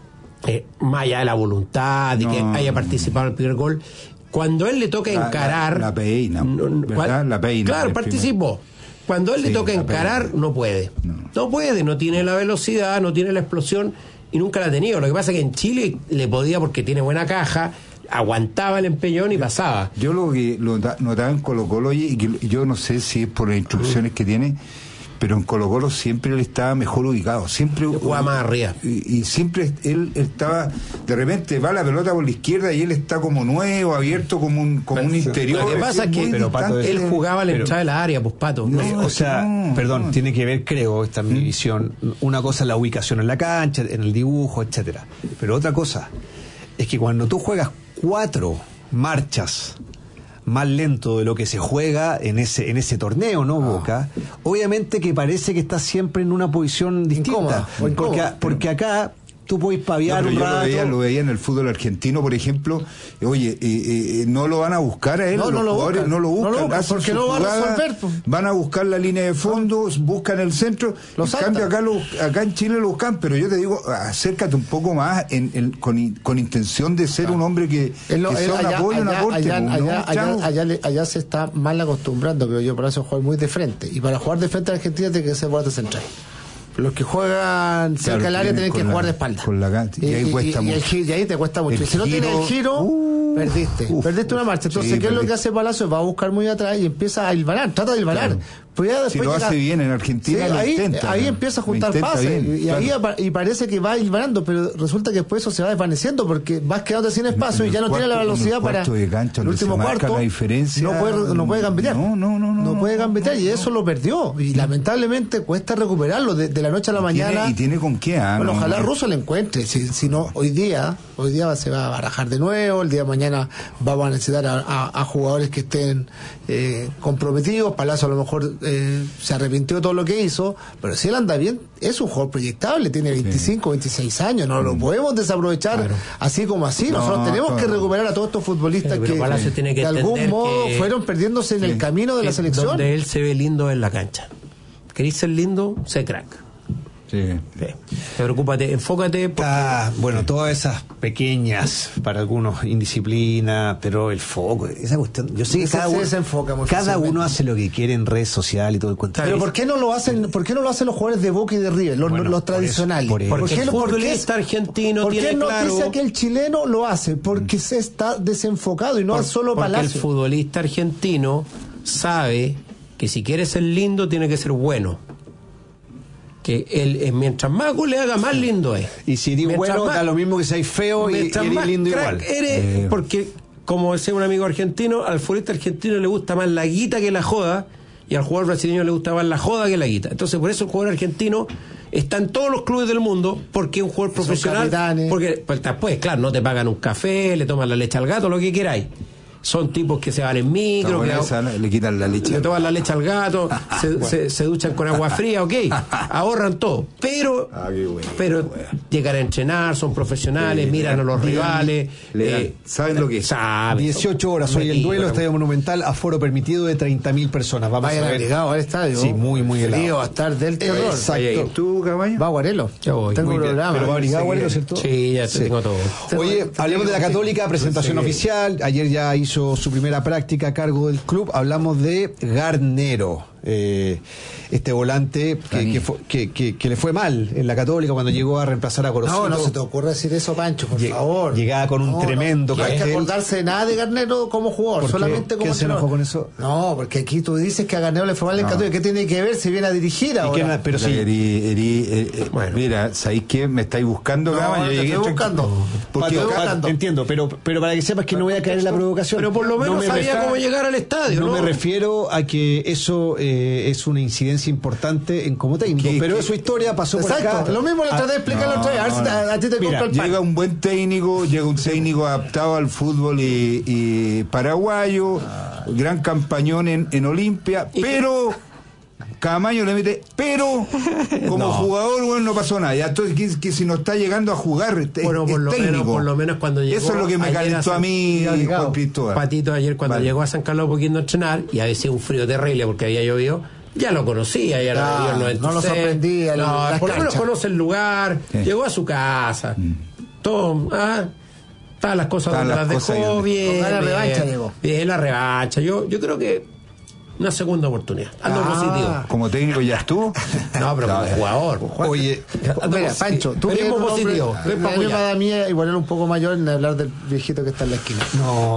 más allá de la voluntad de que haya participado en el primer gol, cuando él le toca encarar la peina, ¿verdad? La peina, claro, participó. Cuando él le toca encarar, no puede, no tiene la velocidad, no tiene la explosión y nunca la ha tenido. Lo que pasa es que en Chile le podía, porque tiene buena caja, aguantaba el empeñón y pasaba. Yo lo que notaba en Colo-Colo, y que yo no sé si es por las instrucciones que tiene, pero en Colo-Colo siempre él estaba mejor ubicado, siempre jugaba más arriba, y siempre él estaba, de repente va la pelota por la izquierda y él está como nuevo, abierto como un interior. Lo que pasa es que Pato, él jugaba a la entrada de la área, pues Pato. Perdón, tiene que ver, creo, esta es mi visión, una cosa es la ubicación en la cancha, en el dibujo, etcétera, pero otra cosa es que cuando tú juegas 4 marchas más lento de lo que se juega en ese torneo, ¿no, Boca? Obviamente que parece que está siempre en una posición distinta, porque acá tú puedes paviar un rato. Lo veía en el fútbol argentino, por ejemplo. Oye, no lo van a buscar a él, los jugadores no lo buscan, porque no van a resolver. Van a buscar la línea de fondo, buscan el centro. En cambio, acá en Chile lo buscan, pero yo te digo, acércate un poco más con intención de ser un hombre que sea un apoyo, un aporte. Allá se está mal acostumbrando, creo yo, para eso jugar muy de frente. Y para jugar de frente a Argentina tiene que ser volante central. Los que juegan cerca del área tienen que jugar de espalda. Y ahí cuesta mucho. Y ahí te cuesta mucho. Y si no tienes el giro, perdiste una marcha. Entonces, ¿qué es lo que hace Palacio? Va a buscar muy atrás y empieza a hilvanar, trata de hilvanar. Claro. Pues ya después si lo hace bien en Argentina, ahí empieza a juntar pases y parece que va hilvanando, pero resulta que después eso se va desvaneciendo porque vas quedando sin espacio y ya no tiene la velocidad para el último cuarto. No puede gambetear. No puede gambetear y eso lo perdió. Y lamentablemente cuesta recuperarlo de la noche a la mañana. ¿Y tiene con qué? Bueno, ojalá Russo lo encuentre. Si no, hoy día se va a barajar de nuevo. El día de mañana vamos a necesitar a jugadores que estén comprometidos. Palacio a lo mejor se arrepintió de todo lo que hizo, pero si él anda bien, es un jugador proyectable, tiene 25, 26 años, no lo podemos desaprovechar así como así. Nosotros tenemos que recuperar a todos estos futbolistas que de algún modo fueron perdiéndose en el camino de la selección. Donde él se ve lindo en la cancha. ¿Querés ser lindo? Sé crack. Sí. Preocúpate, enfócate. Bueno, todas esas pequeñas, para algunos, indisciplina, pero el foco, esa cuestión. Yo sé que cada uno hace lo que quiere en redes sociales y todo el cuento. Pero ¿por qué no lo hacen los jugadores de Boca y de River, los tradicionales? Porque el futbolista argentino tiene claro. ¿Por qué no dice que el chileno lo hace? Porque se está desenfocado y no es solo Palacio. Porque el futbolista argentino sabe que si quiere ser lindo tiene que ser bueno. Que él, mientras más goles haga, más lindo es. Y si eres bueno, da lo mismo que seas feo y eres lindo igual. Porque, como decía un amigo argentino, al futbolista argentino le gusta más la guita que la joda, y al jugador brasileño le gusta más la joda que la guita. Entonces, por eso el jugador argentino está en todos los clubes del mundo, porque es un jugador profesional. Porque pues, después, claro, no te pagan un café, le toman la leche al gato, lo que queráis. son tipos que se van en micro, le quitan la leche, le toman la leche al gato, se duchan con agua fría, ok, ahorran todo, pero llegan a entrenar, son profesionales, miran a los rivales, saben lo que es. 18 horas hoy el duelo, Estadio Monumental, aforo permitido de 30.000 personas. Vamos a ver. Llegado al estadio. Sí, muy helado. Va a estar del terror. Exacto. ¿Tú, Cabaño? Va Guarelo. Yo voy. Tengo un programa. Pero va a abrigar Guarelo, ¿cierto? Sí, ya tengo todo. Oye, hablemos de la Católica, presentación oficial. Ayer ya hizo su primera práctica a cargo del club. Hablamos de Garnero, este volante que le fue mal en la Católica cuando llegó a reemplazar a Gorosito. No se te ocurre decir eso, Pancho, por favor. Llegaba con un tremendo cartel. No hay que acordarse de nada de Garnero como jugador, solamente como ¿Quién se enojó con eso? No, porque aquí tú dices que a Garnero le fue mal en Católica. ¿Qué tiene que ver si viene a dirigir ahora? Pero sí. Bueno, mira, ¿sabéis qué? Me estáis buscando, Cabaño. Yo llegué buscando. Entiendo, pero para que sepas que no voy a caer en la provocación. Pero por lo menos sabía cómo llegar al estadio, ¿no? No me refiero a que eso es una incidencia importante en como técnico, pero es su historia, pasó por acá. Lo mismo le traté de explicarlo otra vez, a ver si a ti te compra el pan. Llega un buen técnico, llega un técnico adaptado al fútbol y paraguayo, gran campañón en Olimpia, pero Camaño le mete, pero como jugador, bueno, no pasó nada. Ya entonces que si no está llegando a jugar, bueno, por lo menos cuando llegó. Eso es lo que me calentó a mí, Juan Cristóbal. Patito ayer cuando llegó a San Carlos poquito a entrenar, y había sido un frío terrible porque había llovido. Ya lo conocía, ya lo vio, no lo sorprendía. Por lo menos conoce el lugar, llegó a su casa, todo, estaban las cosas donde las dejó bien. La revancha llegó. Bien, la revancha. Yo creo que una segunda oportunidad. Algo positivo. ¿Como técnico ya estuvo? No, pero como jugador. Oye, mira, Pancho, tú eres positivo. La misma mía, igual era un poco mayor en hablar del viejito que está en la esquina. No,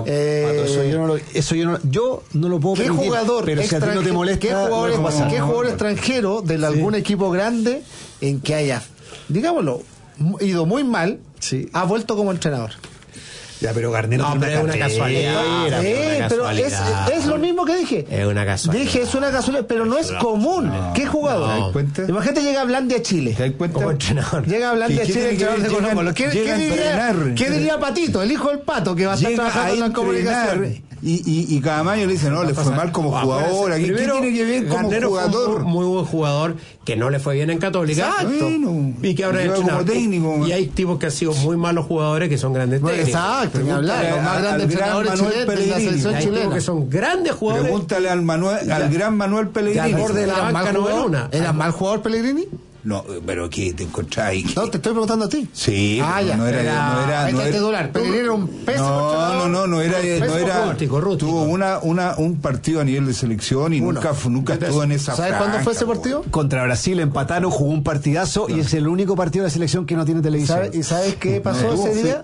eso yo no lo puedo permitir. ¿Qué jugador pero si a ti no te molesta, ¿qué jugador extranjero de algún equipo grande en que haya, digámoslo, ido muy mal, ha vuelto como entrenador? Ya, pero Garnero es una casualidad. Pero es lo mismo que dije. Es una casualidad. Dije, es una casualidad, pero no es común. ¿Qué jugador? Imagínate, llega Blandi a Chile. ¿Te das cuenta? Como entrenador. Llega Blandi a Chile, entrenador de Colo-Colo. ¿Qué diría Patito, el hijo del Pato, que va a estar trabajando en la comunicación? Y Camaño le dice, no, le fue mal como jugador. ¿Qué tiene que ver como jugador? Muy buen jugador, que no le fue bien en Católica. Exacto. Y que ahora es como técnico. Y hay tipos que han sido muy malos jugadores que son grandes técnicos. Exacto, ni hablar. Los más grandes entrenadores chilenos de la selección chilena. Que son grandes jugadores. Pregúntale al gran Manuel Pellegrini. Al borde de la banca no era una. ¿Era mal jugador Pellegrini? No, pero ¿qué te encontráis? No, te estoy preguntando a ti. Sí, no era. Pellegrini era un pésimo. No era. Rústico. Tuvo un partido a nivel de selección y nunca estuvo en esa. ¿Sabes cuándo fue ese partido? Contra Brasil empataron, jugó un partidazo y es el único partido de la selección que no tiene televisión. ¿Y sabes qué pasó ese día?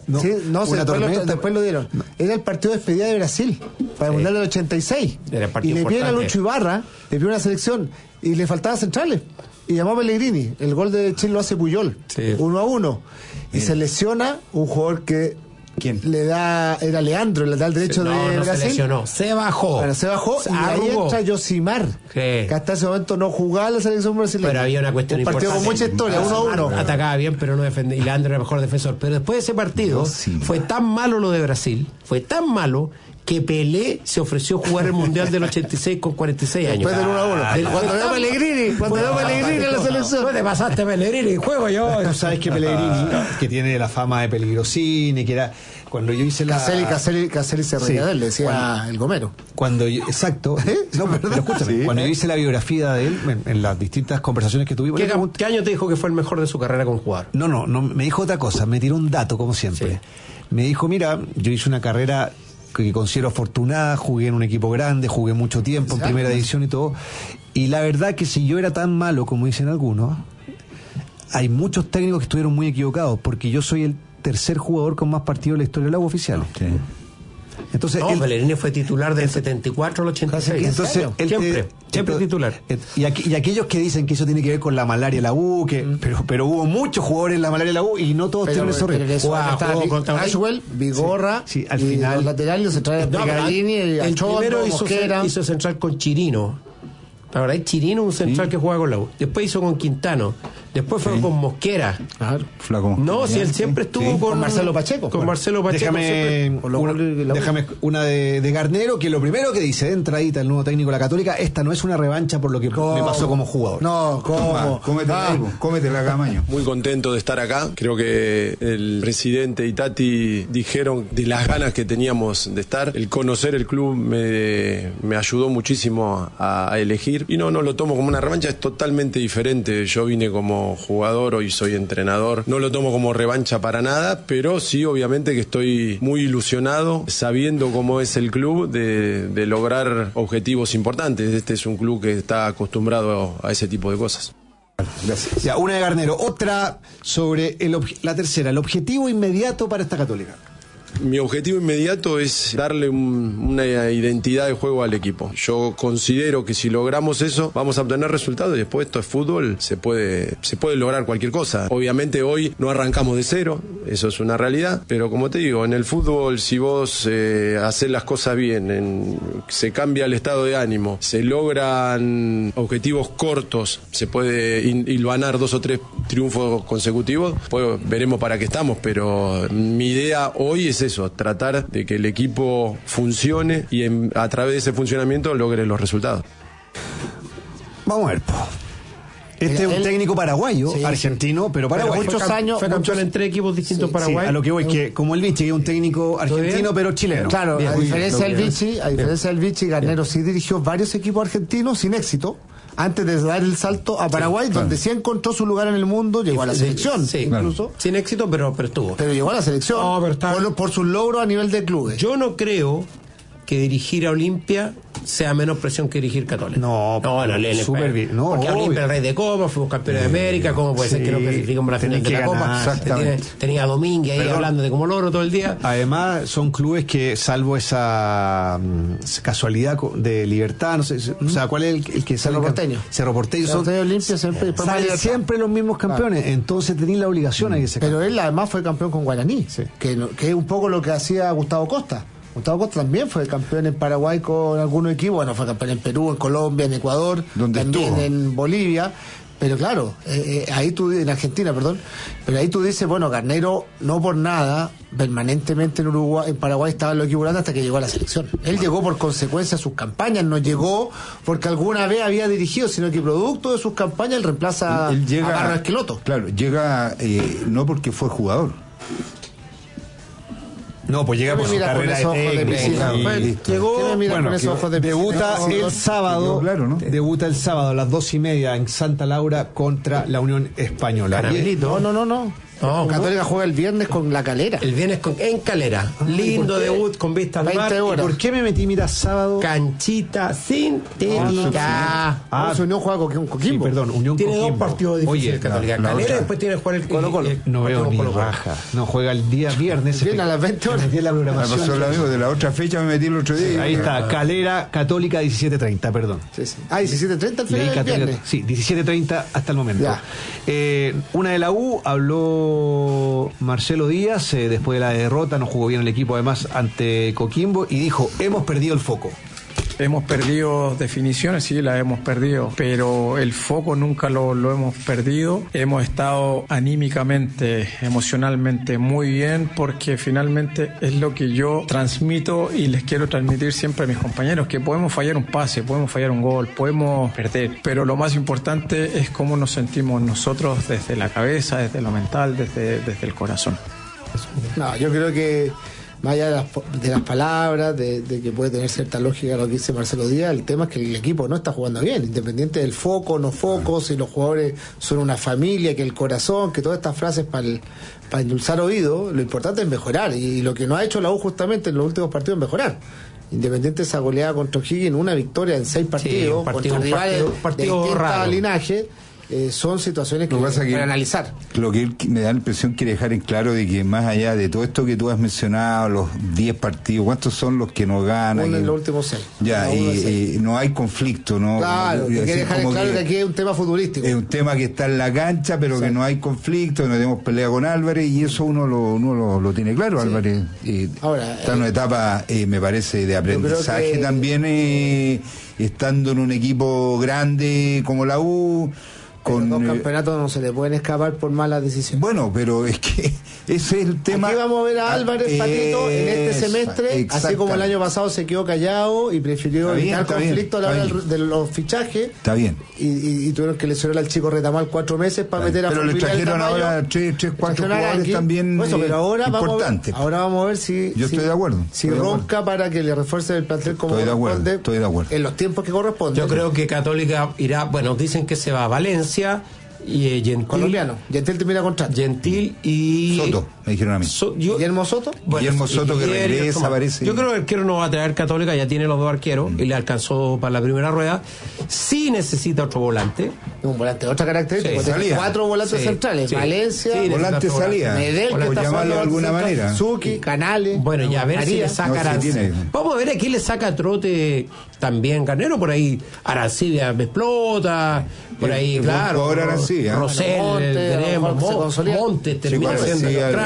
Después lo dieron. Era el partido de despedida de Brasil para el Mundial del 86. Y le piden a Lucho Ibarra, le piden una selección y le faltaban centrales. Y llamó a Pellegrini. El gol de Chile lo hace Puyol. 1-1. Y se lesiona un jugador que le da, era Leandro, el lateral derecho de Brasil. Se lesionó. Se bajó. Bueno, se bajó y ahí entra Yosimar, que hasta ese momento no jugaba en la selección brasileña. Pero había una cuestión importante. Un partido con mucha historia, 1-1. Atacaba bien, pero no defendía. Y Leandro era el mejor defensor. Pero después de ese partido, fue tan malo lo de Brasil, fue tan malo que Pelé se ofreció jugar el Mundial del 86 con 46 años. Después del 1-1. Cuando dio Pellegrini en la selección. ¿Dónde pasaste Pellegrini? Juego yo. Tú sabes que Pellegrini, que tiene la fama de peligrosini, que era cuando yo hice la... Caselli se reía de él, le decía el Gomero. Exacto. No, pero escúchame. Cuando yo hice la biografía de él, en las distintas conversaciones que tuvimos... ¿Qué año te dijo que fue el mejor de su carrera como jugador? No, me dijo otra cosa, me tiró un dato, como siempre. Me dijo, mira, yo hice una carrera que considero afortunada, jugué en un equipo grande, jugué mucho tiempo en primera división y todo, y la verdad que si yo era tan malo como dicen algunos, hay muchos técnicos que estuvieron muy equivocados, porque yo soy el tercer jugador con más partidos en la historia del agua oficial. Entonces, Pellegrini fue titular del 74 al 86. Entonces, siempre titular. Y aquellos que dicen que eso tiene que ver con la malaria de la U, pero hubo muchos jugadores en la malaria de la U y no todos tienen ese récord. Jugó contra Ashwell, Vigorra, al final los laterales se trae Pellegrini, el primero hizo central con Chirino. La verdad es Chirino, un central que juega con la U. Después hizo con Quintano. Después fue con Mosquera. Claro. Flaco. No, si él siempre estuvo con Marcelo Pacheco. Con Marcelo Pacheco. Déjame una de Garnero, que lo primero que dice de entradita el nuevo técnico de la Católica, esta no es una revancha por lo que me pasó como jugador. No, ¿cómo? Cómetela, Camaño. Muy contento de estar acá. Creo que el presidente y Tati dijeron de las ganas que teníamos de estar. El conocer el club me ayudó muchísimo a elegir. Y no lo tomo como una revancha, es totalmente diferente. Yo vine como jugador, hoy soy entrenador. No lo tomo como revancha para nada, pero sí, obviamente que estoy muy ilusionado, sabiendo cómo es el club, de lograr objetivos importantes. Este es un club que está acostumbrado a ese tipo de cosas. Gracias. Ya, una de Garnero. Otra sobre la tercera, el objetivo inmediato para esta Católica. Mi objetivo inmediato es darle una identidad de juego al equipo. Yo considero que si logramos eso, vamos a obtener resultados, y después esto es fútbol, se puede lograr cualquier cosa. Obviamente hoy no arrancamos de cero, eso es una realidad, pero como te digo, en el fútbol, si vos haces las cosas bien, se cambia el estado de ánimo, se logran objetivos cortos, se puede hilvanar 2 o 3 triunfos consecutivos, pues veremos para qué estamos, pero mi idea hoy es eso, tratar de que el equipo funcione y a través de ese funcionamiento logre los resultados. Vamos a ver. Este es un técnico paraguayo, sí, argentino, pero paraguayo. Muchos años. Fue campeón en 3 equipos distintos en Paraguay. Sí, a lo que voy, que como el Vichy, que es un técnico argentino, pero chileno. Claro, Bien, a diferencia del bien. Vichy, Garnero sí dirigió varios equipos argentinos sin éxito, antes de dar el salto a Paraguay, donde sí encontró su lugar en el mundo, llegó a la selección, sí, incluso. claro. Sin éxito, pero estuvo. Pero llegó a la selección por sus logros a nivel de clubes. Yo no creo que dirigir a Olimpia sea menos presión que dirigir Católica. No, súper bien. No, porque obvio. Olimpia el rey de Copa, fuimos campeones de América, ¿cómo puede ser que no clasificamos la final de la Copa? Tenía a Domínguez ahí hablando de como loro todo el día. Además, son clubes que, salvo esa casualidad de Libertad, no sé, o sea, ¿cuál es el que sale? Cerro Porteño. Son Olimpia siempre los mismos campeones, entonces tenéis la obligación de que se cambie. Pero él además fue campeón con Guaraní, que es un poco lo que hacía Gustavo Costa. Gustavo Costa también fue campeón en Paraguay con algunos equipos, bueno, fue campeón en Perú, en Colombia, en Ecuador, también en Bolivia, pero claro, ahí tú, en Argentina, perdón, pero ahí tú dices, bueno, Garnero no por nada, permanentemente en Uruguay, en Paraguay estaba en los equipos grandes hasta que llegó a la selección. Él llegó por consecuencia de sus campañas, no llegó porque alguna vez había dirigido, sino que producto de sus campañas él reemplaza a Carlos Esqueloto. Claro, llega no porque fue jugador. No, pues llega por su carrera de técnico. Llegó, debuta el sábado, debuta el sábado a las 2:30 en Santa Laura contra la Unión Española. No, Católica juega el viernes con La Calera. El viernes en Calera. Lindo debut con vistas al mar. ¿Y por qué me metí, mira, sábado? Canchita sintética. Unión juega con Coquimbo. Sí, perdón, Unión tiene Coquimbo. 2 partidos difíciles. Católica. Calera, después tiene que jugar el Colo-Colo. No veo ni baja. No, juega el día viernes. Viene a las 20 horas. Me metí en la programación. Me pasó el amigo de la otra fecha, me metí el otro día. Ahí está, Calera, Católica, 17:30, perdón. Sí. 17:30 al final del viernes. Sí, 17:30 hasta el momento. Una de la U, habló Marcelo Díaz, después de la derrota, no jugó bien el equipo además ante Coquimbo, y dijo, hemos perdido el foco. Hemos perdido definiciones, sí, las hemos perdido, pero el foco nunca lo hemos perdido. Hemos estado anímicamente, emocionalmente muy bien, porque finalmente es lo que yo transmito y les quiero transmitir siempre a mis compañeros, que podemos fallar un pase, podemos fallar un gol, podemos perder, pero lo más importante es cómo nos sentimos nosotros desde la cabeza, desde lo mental, desde el corazón. No, yo creo que más allá de las palabras, de que puede tener cierta lógica lo que dice Marcelo Díaz, el tema es que el equipo no está jugando bien, independiente del foco, no foco, si los jugadores son una familia, que el corazón, que todas estas frases para endulzar oído, lo importante es mejorar, y lo que no ha hecho la U justamente en los últimos partidos es mejorar. Independiente de esa goleada contra O'Higgins, una victoria en 6 partidos, contra rivales de distinto linaje. Son situaciones que para analizar. Lo que él me da la impresión quiere dejar en claro de que más allá de todo esto que tú has mencionado, los 10 partidos, ¿cuántos son los que no ganan? Uno en los últimos 6. Ya, y no hay conflicto, ¿no? Claro, que quiere dejar en claro que aquí es un tema futbolístico. Es un tema que está en la cancha, pero que no hay conflicto, no tenemos pelea con Álvarez, y eso uno lo tiene claro, Álvarez. Ahora, está en una etapa, me parece, de aprendizaje también, estando en un equipo grande como la U. con los campeonatos no se le pueden escapar por malas decisiones. Bueno, pero es que ese es el tema. Aquí vamos a ver a Álvarez Patito en este semestre, así como el año pasado se quedó callado y prefirió evitar conflicto a la hora de los fichajes. Está bien. Y tuvieron que lesionar al chico Retamal 4 meses para meter a Pero le trajeron ahora 3, 4 jugadores también pero ahora importantes. Vamos a ver si yo estoy de acuerdo. Si Ronca para que le refuerce el plantel como corresponde. Estoy de acuerdo. En los tiempos que corresponden. Yo creo que Católica irá, bueno, dicen que se va a Valencia y Gentil. Colombiano. Gentil termina contrato. Gentil y Soto, me dijeron a mí. Guillermo Soto. Bueno, Guillermo Soto que regresa, parece. Yo creo que el arquero no va a traer Católica, ya tiene los 2 arqueros y le alcanzó para la primera rueda. Sí necesita otro volante. Un volante de otra característica. Sí, 4 volantes centrales. Sí. Valencia. Sí, volante salía. Medel, por llamarlo de alguna manera. Suki, Canales. Bueno, y a ver si le saca Arancibia. Vamos a ver a quién le saca trote también Carnero. Por ahí Arancibia me explota. Por ahí, claro. Ahora Arancibia. Rosell, tenemos. Montes termina siendo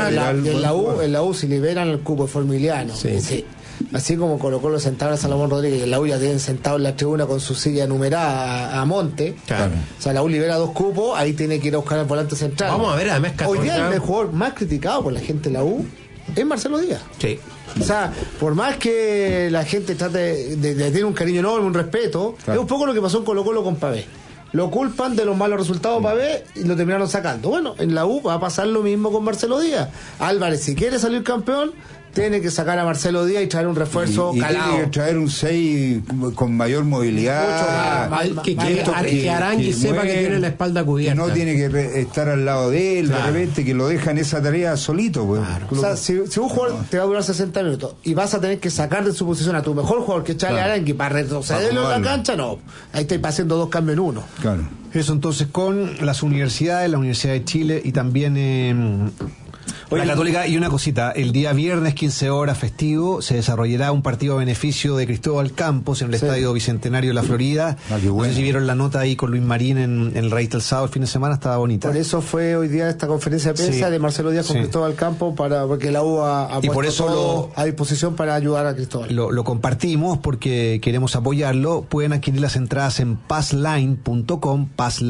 en la U si liberan el cupo Formiliano. Sí. Así como Colo-Colo sentaron a Salomón Rodríguez y en la U ya tienen sentado en la tribuna con su silla numerada a Monte. Claro. O sea, la U libera 2 cupos, ahí tiene que ir a buscar al volante central. Vamos a ver, además hoy día el jugador más criticado por la gente de la U es Marcelo Díaz. Sí. O sea, por más que la gente trate de tener un cariño enorme, un respeto, es un poco lo que pasó en Colo-Colo con Pavé. Lo culpan de los malos resultados Pavé y lo terminaron sacando. Bueno, en la U va a pasar lo mismo con Marcelo Díaz. Álvarez, si quiere salir campeón, tiene que sacar a Marcelo Díaz y traer un refuerzo calado. Tiene que traer un 6 con mayor movilidad. Que Arangui sepa que tiene la espalda cubierta. Que no tiene que estar al lado de él, de repente, que lo deja en esa tarea solito. Pues. Claro. O sea, si un jugador te va a durar 60 minutos y vas a tener que sacar de su posición a tu mejor jugador, que es Charles Arangui, para retrocederlo en la cancha, no. Ahí estáis haciendo 2 cambios en 1. Claro. Eso entonces con las universidades, la Universidad de Chile y también la Católica. Y una cosita, el día viernes 15 horas festivo se desarrollará un partido a beneficio de Cristóbal Campos en el Estadio Bicentenario de la Florida. No sé si vieron la nota ahí con Luis Marín en el Rey del Sábado el fin de semana, estaba bonita. Por eso fue hoy día esta conferencia de prensa de Marcelo Díaz con Cristóbal Campos, porque la U ha puesto por eso todo a disposición para ayudar a Cristóbal. Lo compartimos porque queremos apoyarlo. Pueden adquirir las entradas en passline.com.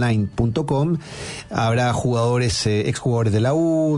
Habrá jugadores, exjugadores de la U,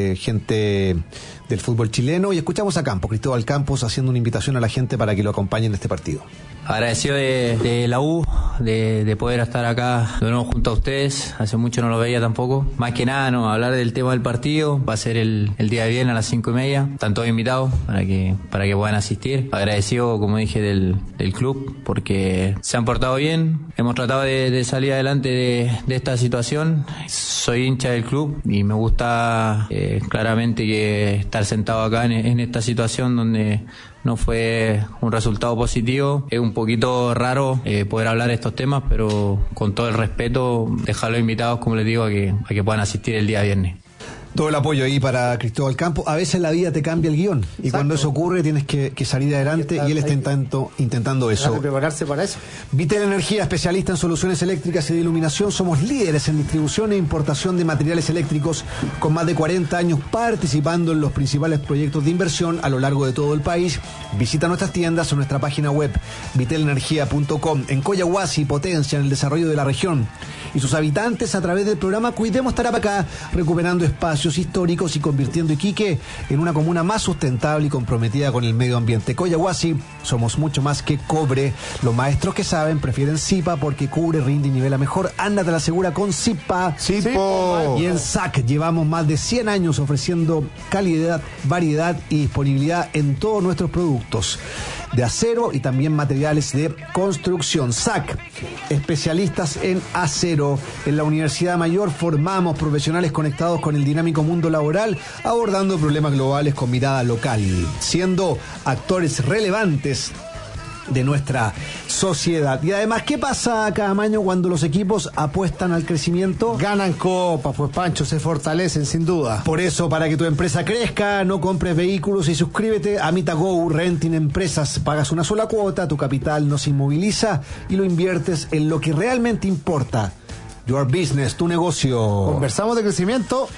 gente del fútbol chileno, y escuchamos a Campos, Cristóbal Campos, haciendo una invitación a la gente para que lo acompañen en este partido. Agradecido de la U, de poder estar acá de nuevo junto a ustedes. Hace mucho no lo veía tampoco. Más que nada, no hablar del tema del partido. Va a ser el día de viernes a las 5:30. Están todos invitados para que puedan asistir. Agradecido, como dije, del club, porque se han portado bien. Hemos tratado de salir adelante de esta situación. Soy hincha del club y me gusta claramente que estar sentado acá en esta situación donde no fue un resultado positivo. Es un poquito raro poder hablar de estos temas, pero con todo el respeto, dejarlos invitados, como les digo, a que puedan asistir el día viernes. Todo el apoyo ahí para Cristóbal Campos. A veces la vida te cambia el guión. Y cuando eso ocurre tienes que salir adelante, y él está intentando eso. Hay que prepararse para eso. Vitel Energía, especialista en soluciones eléctricas y de iluminación. Somos líderes en distribución e importación de materiales eléctricos, con más de 40 años participando en los principales proyectos de inversión a lo largo de todo el país. Visita nuestras tiendas o nuestra página web vitelenergia.com. En Coyahuasi potencia en el desarrollo de la región y sus habitantes a través del programa Cuidemos Tarapacá, recuperando espacios históricos y convirtiendo Iquique en una comuna más sustentable y comprometida con el medio ambiente. Coyahuasi, somos mucho más que cobre. Los maestros que saben prefieren Zipa porque cubre, rinde y nivela mejor. Ándate a la segura con Zipa. ¡Zipo! Y en SAC llevamos más de 100 años ofreciendo calidad, variedad y disponibilidad en todos nuestros productos de acero y también materiales de construcción. SAC, especialistas en acero. En la Universidad Mayor formamos profesionales conectados con el dinámico mundo laboral, abordando problemas globales con mirada local, siendo actores relevantes de nuestra sociedad. Y además, ¿qué pasa cada año cuando los equipos apuestan al crecimiento? Ganan copas, pues Pancho, se fortalecen sin duda. Por eso, para que tu empresa crezca, no compres vehículos y suscríbete a MitaGo Renting Empresas. Pagas una sola cuota, tu capital no se inmoviliza y lo inviertes en lo que realmente importa. Your business, tu negocio. Conversamos de crecimiento,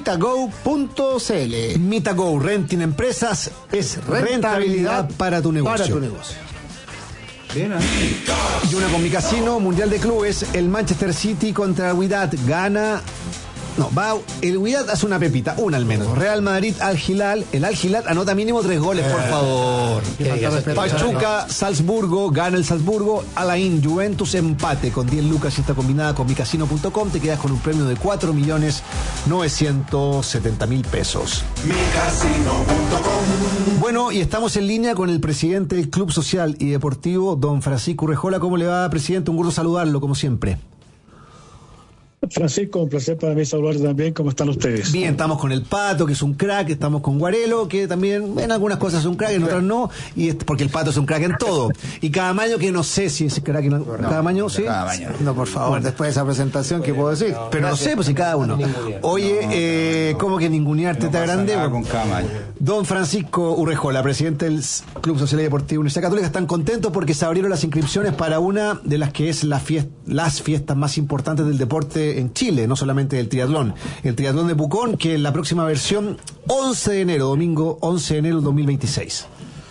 mitago.cl. MitaGo Renting Empresas es rentabilidad para tu negocio. Bien, Y una con mi casino, Mundial de Clubes, el Manchester City contra el Wydad gana. No, el Wydad hace una pepita, una al menos. Real Madrid, Al-Hilal. El Al-Hilal anota mínimo 3 goles, por favor. Pachuca, Salzburgo, gana el Salzburgo. Alain, Juventus, empate con 10 lucas y está combinada con micasino.com. Te quedas con un premio de 4.970.000 pesos. Micasino.com. Bueno, y estamos en línea con el presidente del Club Social y Deportivo, don Francisco Urrejola. ¿Cómo le va, presidente? Un gusto saludarlo, como siempre. Francisco, un placer para mí saludarte también. ¿Cómo están ustedes? Bien, estamos con el Pato, que es un crack, estamos con Guarelo, que también en algunas cosas es un crack, en otras no, y porque el Pato es un crack en todo. Y Cadamaño, que no sé si es crack en Cadamaño, ¿sí? Cadamaño. No, por favor, después de esa presentación, ¿qué puedo decir? Pero no sé, pues si cada uno. Oye, ¿cómo que ningunearte te grande? Con Cadamaño. Don Francisco Urrejola, presidente del Club Social y Deportivo Universidad Católica, están contentos porque se abrieron las inscripciones para una de las que es las fiestas más importantes del deporte en Chile, no solamente del triatlón. El triatlón de Pucón, que en la próxima versión, 11 de enero, domingo 11 de enero del 2026.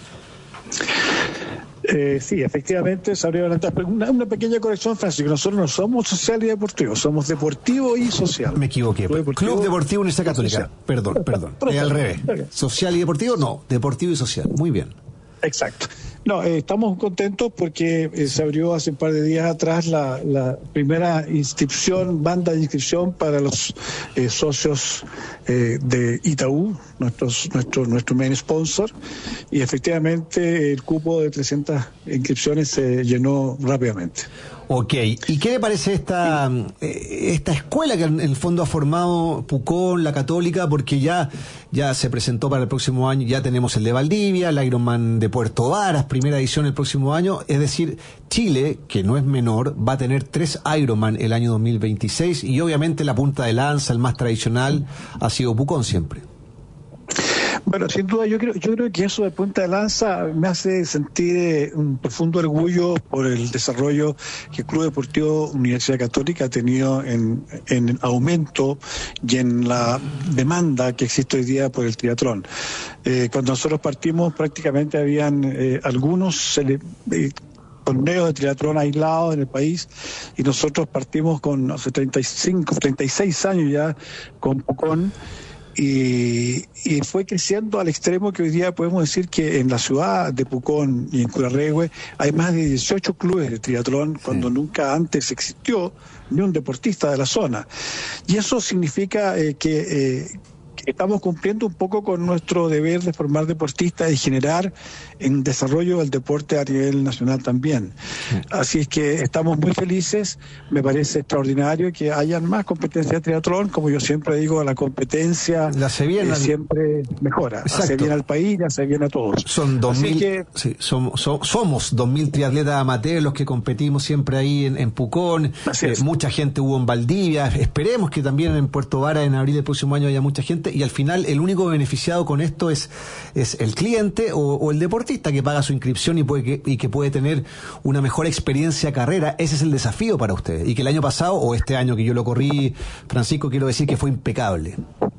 Sí, efectivamente se abrió una pequeña corrección, Francisco. Nosotros no somos social y deportivo, somos deportivo y social. Me equivoqué. Club Deportivo Universidad Católica. Perdón. Al revés. Social y deportivo, no. Deportivo y social. Muy bien. Exacto. No, estamos contentos porque se abrió hace un par de días atrás la primera banda de inscripción para los socios de Itaú, nuestro main sponsor, y efectivamente el cupo de 300 inscripciones se llenó rápidamente. Ok, ¿y qué le parece esta escuela que en el fondo ha formado Pucón, la Católica? Porque ya se presentó para el próximo año, ya tenemos el de Valdivia, el Ironman de Puerto Varas, primera edición el próximo año, es decir, Chile, que no es menor, va a tener 3 Ironman el año 2026 y obviamente la punta de lanza, el más tradicional, ha sido Pucón siempre. Bueno, sin duda, yo creo que eso de punta de lanza me hace sentir un profundo orgullo por el desarrollo que el Club Deportivo Universidad Católica ha tenido en aumento y en la demanda que existe hoy día por el triatlón. Cuando nosotros partimos, prácticamente habían algunos torneos de triatlón aislados en el país, y nosotros partimos con hace 36 años ya con Pucón. Y fue creciendo al extremo que hoy día podemos decir que en la ciudad de Pucón y en Curarrehue hay más de 18 clubes de triatlón, cuando nunca antes existió ni un deportista de la zona. Y eso significa que estamos cumpliendo un poco con nuestro deber de formar deportistas y generar en desarrollo del deporte a nivel nacional también. Así es que estamos muy felices. Me parece extraordinario que hayan más competencias de triatlón. Como yo siempre digo, la competencia siempre mejora. Exacto. Hace bien al país y hace bien a todos. Son 2.000, somos 2.000 triatletas amateurs los que competimos siempre ahí en Pucón. Mucha gente hubo en Valdivia. Esperemos que también en Puerto Varas en abril del próximo año haya mucha gente. Y al final el único beneficiado con esto es el cliente o el deportista que paga su inscripción y que puede tener una mejor experiencia carrera. Ese es el desafío para ustedes. Y que el año pasado, o este año que yo lo corrí, Francisco, quiero decir que fue impecable.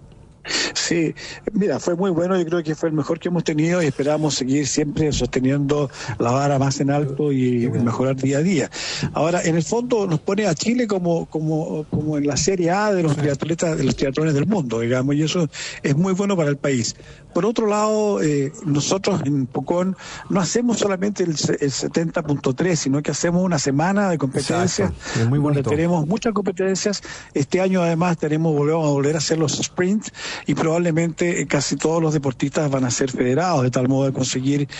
Sí, mira, fue muy bueno, yo creo que fue el mejor que hemos tenido y esperamos seguir siempre sosteniendo la vara más en alto y mejorar día a día. Ahora, en el fondo nos pone a Chile como en la Serie A de los triatletas, de los triatlones del mundo, digamos, y eso es muy bueno para el país. Por otro lado, nosotros en Pucón no hacemos solamente el 70.3, sino que hacemos una semana de competencias, muy donde tenemos muchas competencias. Este año además volvemos a volver a hacer los sprints y probablemente casi todos los deportistas van a ser federados, de tal modo de conseguir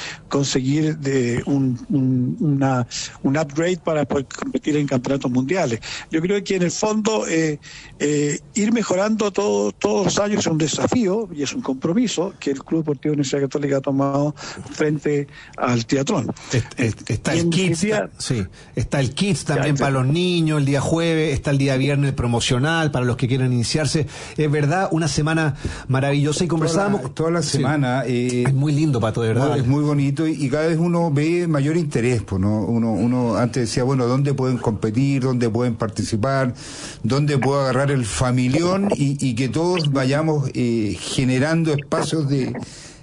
un upgrade para poder competir en campeonatos mundiales. Yo creo que en el fondo ir mejorando todos los años es un desafío y es un compromiso que el Club Deportivo Universidad Católica ha tomado frente al triatlón. Está el Kids, está el Kids también para los niños el día jueves, está el día viernes promocional para los que quieran iniciarse. Es verdad, una semana maravillosa y conversábamos toda la semana. Es muy lindo, Pato, de verdad. Es muy bonito y cada vez uno ve mayor interés, pues, ¿no? Uno antes decía, bueno, ¿dónde pueden competir? ¿Dónde pueden participar? ¿Dónde puedo agarrar el familión? Y que todos vayamos generando espacios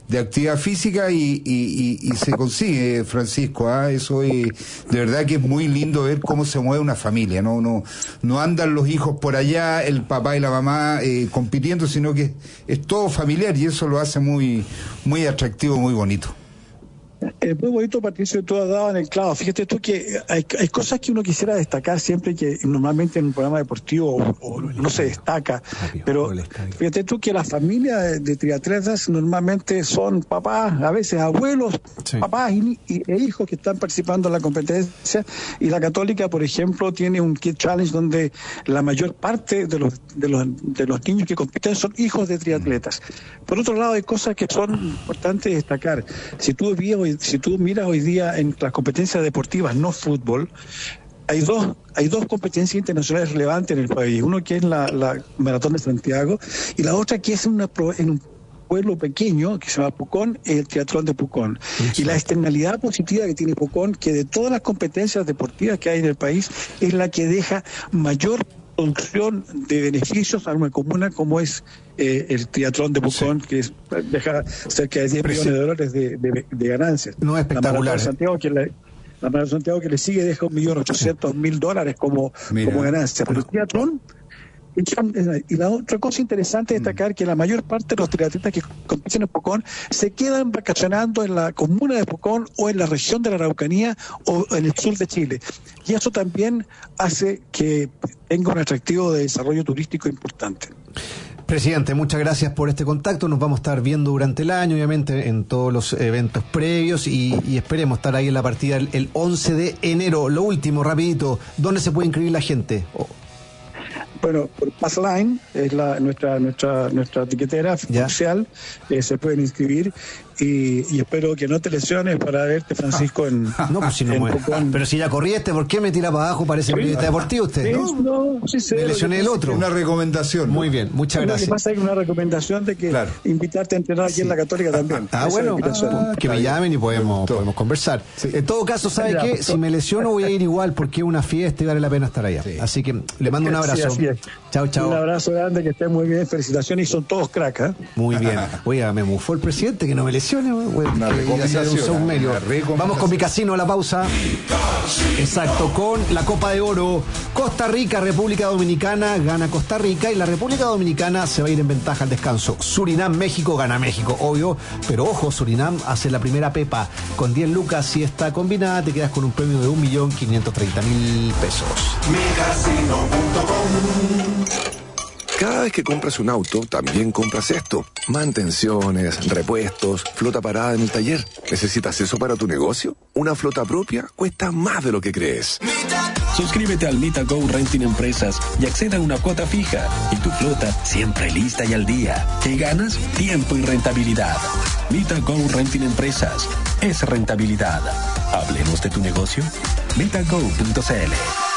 actividad física y se consigue, Francisco. Eso de verdad que es muy lindo ver cómo se mueve una familia. No andan los hijos por allá, el papá y la mamá compitiendo, sino que es todo familiar y eso lo hace muy, muy atractivo, muy bonito. Muy bonito, Patricio, tú has dado en el clavo. Fíjate tú que hay cosas que uno quisiera destacar siempre, que normalmente en un programa deportivo o no se destaca, pero fíjate tú que la familia de triatletas normalmente son papás, a veces abuelos, sí, papás e hijos que están participando en la competencia, y la Católica, por ejemplo, tiene un Kid Challenge donde la mayor parte de los niños que compiten son hijos de triatletas. Por otro lado, hay cosas que son importantes destacar. Si tú miras hoy día en las competencias deportivas, no fútbol, hay dos competencias internacionales relevantes en el país. Uno que es la Maratón de Santiago y la otra que es en un pueblo pequeño que se llama Pucón, el Triatlón de Pucón. Sí. Y la externalidad positiva que tiene Pucón, que de todas las competencias deportivas que hay en el país, es la que deja mayor producción de beneficios a una comuna como es el Triatlón de Pucón, sí, que deja cerca de 10 millones de dólares de ganancias. No es espectacular. La Maratón de Santiago que le sigue deja $1.800.000 como ganancia. Pero el triatlón, y la otra cosa interesante es destacar que la mayor parte de los triatletas que compiten en Pucón se quedan vacacionando en la comuna de Pucón o en la región de la Araucanía o en el sur de Chile. Y eso también hace que tenga un atractivo de desarrollo turístico importante. Presidente, muchas gracias por este contacto. Nos vamos a estar viendo durante el año, obviamente, en todos los eventos previos y esperemos estar ahí en la partida el 11 de enero. Lo último, rapidito, ¿dónde se puede inscribir la gente? Bueno, por Passline, es nuestra tiquetera oficial, se pueden inscribir y espero que no te lesiones para verte, Francisco, en no, pues si no pero si ya corriste, ¿por qué me tira para abajo? Parece periodista deportivo usted, ¿no? Sí, me lesioné el otro. Una recomendación. Muy bien, muchas gracias. Lo que pasa es que una recomendación de que invitarte a entrenar aquí en la Católica también. Bueno, que me llamen y podemos conversar. Sí. En todo caso, ¿sabe qué? Si me lesiono voy a ir igual porque es una fiesta y vale la pena estar allá. Sí. Así que le mando un abrazo. Sí, chao. Un abrazo grande, que estén muy bien, felicitaciones y son todos cracks, ¿eh? Muy bien. Oiga, me mufó el presidente que no me lesione, una recomendación. Vamos con mi casino a la pausa. Exacto, con la Copa de Oro. Costa Rica, República Dominicana, gana Costa Rica y la República Dominicana se va a ir en ventaja al descanso. Surinam, México, gana México, obvio, pero ojo, Surinam hace la primera pepa con 10 lucas. Si está combinada te quedas con un premio de 1.530.000 pesos. Micasino.com. Cada vez que compras un auto, también compras esto. Mantenciones, repuestos, flota parada en el taller. ¿Necesitas eso para tu negocio? Una flota propia cuesta más de lo que crees. Suscríbete al Mita Go Renting Empresas y acceda a una cuota fija. Y tu flota siempre lista y al día. ¿Qué ganas? Tiempo y rentabilidad. Mita Go Renting Empresas. Es rentabilidad. Hablemos de tu negocio. MitaGo.cl.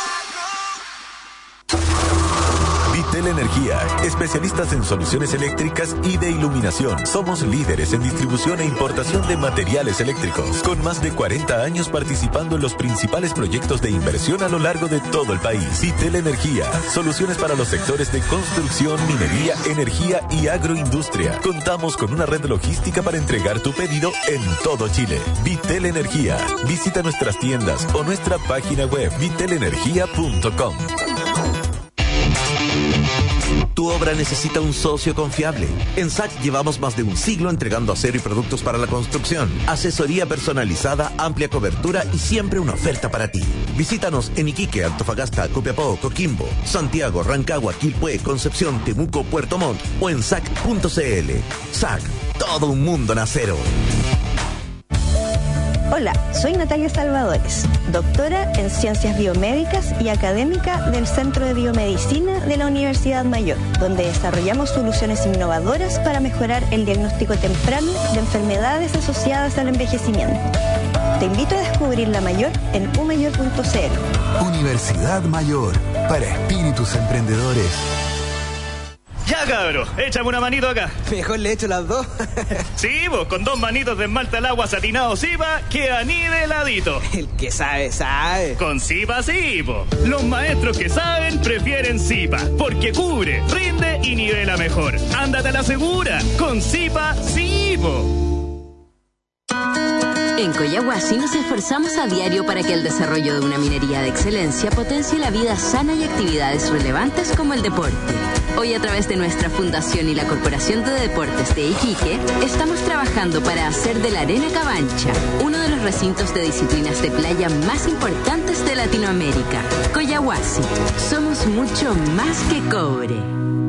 Vitel Energía, especialistas en soluciones eléctricas y de iluminación. Somos líderes en distribución e importación de materiales eléctricos, con más de 40 años participando en los principales proyectos de inversión a lo largo de todo el país. Vitel Energía, soluciones para los sectores de construcción, minería, energía y agroindustria. Contamos con una red logística para entregar tu pedido en todo Chile. Vitel Energía, visita nuestras tiendas o nuestra página web vitelenergia.com. Tu obra necesita un socio confiable. En SAC llevamos más de un siglo entregando acero y productos para la construcción. Asesoría personalizada, amplia cobertura y siempre una oferta para ti. Visítanos en Iquique, Antofagasta, Copiapó, Coquimbo, Santiago, Rancagua, Quilpué, Concepción, Temuco, Puerto Montt o en SAC.cl. SAC, todo un mundo en acero. Hola, soy Natalia Salvadores, doctora en Ciencias Biomédicas y académica del Centro de Biomedicina de la Universidad Mayor, donde desarrollamos soluciones innovadoras para mejorar el diagnóstico temprano de enfermedades asociadas al envejecimiento. Te invito a descubrir la Mayor en umayor.cl. Universidad Mayor, para espíritus emprendedores. Ya, cabro, échame una manito acá. Mejor le echo las dos. Sí, vos, con 2 manitos de esmalte al agua satinado Zipa, queda ni de ladito. El que sabe, sabe. Con Zipa sí, po. Los maestros que saben prefieren Zipa, porque cubre, rinde y nivela mejor. Ándate a la segura, con Zipa sí, po. En Coyahuasi nos esforzamos a diario para que el desarrollo de una minería de excelencia potencie la vida sana y actividades relevantes como el deporte. Hoy, a través de nuestra fundación y la Corporación de Deportes de Iquique, estamos trabajando para hacer de la Arena Cabancha uno de los recintos de disciplinas de playa más importantes de Latinoamérica. Coyahuasi, somos mucho más que cobre.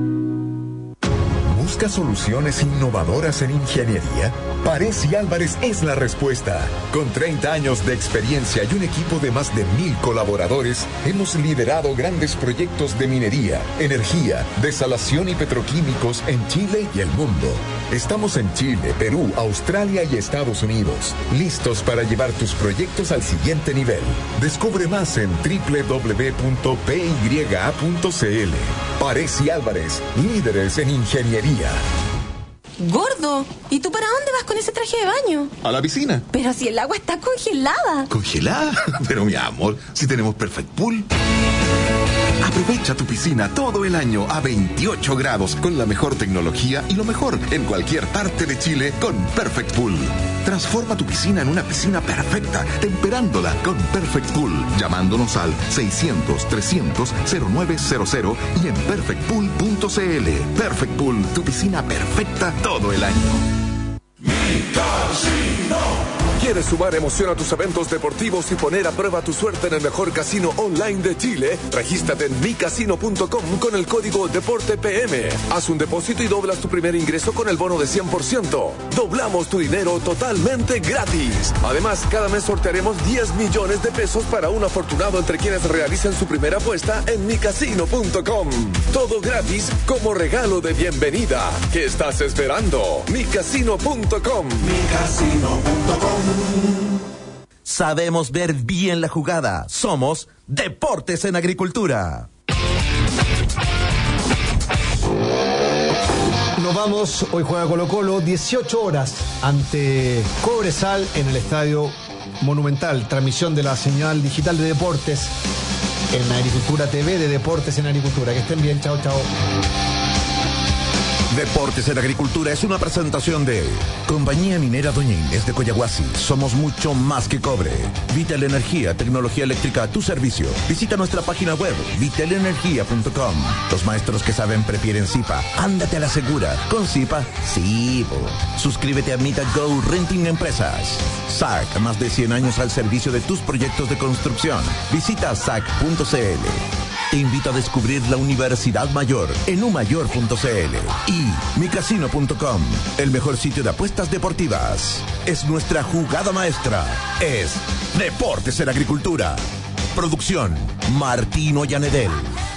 ¿Busca soluciones innovadoras en ingeniería? Parés y Álvarez es la respuesta. Con 30 años de experiencia y un equipo de más de 1,000 colaboradores, hemos liderado grandes proyectos de minería, energía, desalación y petroquímicos en Chile y el mundo. Estamos en Chile, Perú, Australia y Estados Unidos, listos para llevar tus proyectos al siguiente nivel. Descubre más en www.pya.cl. Parés y Álvarez, líderes en ingeniería. Gordo, ¿y tú para dónde vas con ese traje de baño? A la piscina. Pero si el agua está congelada. ¿Congelada? Pero mi amor, si tenemos Perfect Pool. Aprovecha tu piscina todo el año a 28 grados con la mejor tecnología y lo mejor en cualquier parte de Chile con Perfect Pool. Transforma tu piscina en una piscina perfecta, temperándola con Perfect Pool, llamándonos al 600-300-0900 y en perfectpool.cl. Perfect Pool, tu piscina perfecta todo el año. ¿Quieres sumar emoción a tus eventos deportivos y poner a prueba tu suerte en el mejor casino online de Chile? Regístrate en micasino.com con el código DEPORTEPM. Haz un depósito y doblas tu primer ingreso con el bono de 100%. Doblamos tu dinero totalmente gratis. Además, cada mes sortearemos 10 millones de pesos para un afortunado entre quienes realicen su primera apuesta en micasino.com. Todo gratis como regalo de bienvenida. ¿Qué estás esperando? micasino.com. Micasino.com. Sabemos ver bien la jugada. Somos Deportes en Agricultura. Nos vamos, hoy juega Colo-Colo, 18 horas ante Cobresal en el Estadio Monumental. Transmisión de la señal digital de Deportes en Agricultura TV, de Deportes en Agricultura. Que estén bien, chao, chao. Deportes en Agricultura es una presentación de Compañía Minera Doña Inés de Coyahuasi. Somos mucho más que cobre. Vital Energía, tecnología eléctrica a tu servicio. Visita nuestra página web, vitalenergia.com. Los maestros que saben prefieren Zipa. Ándate a la segura. Con Zipa, sí. Suscríbete a Mita Go Renting Empresas. SAC, más de 100 años al servicio de tus proyectos de construcción. Visita sac.cl. Te invito a descubrir la Universidad Mayor en umayor.cl y micasino.com, el mejor sitio de apuestas deportivas. Es nuestra jugada maestra. Es Deportes en Agricultura. Producción, Martín Ollanedel.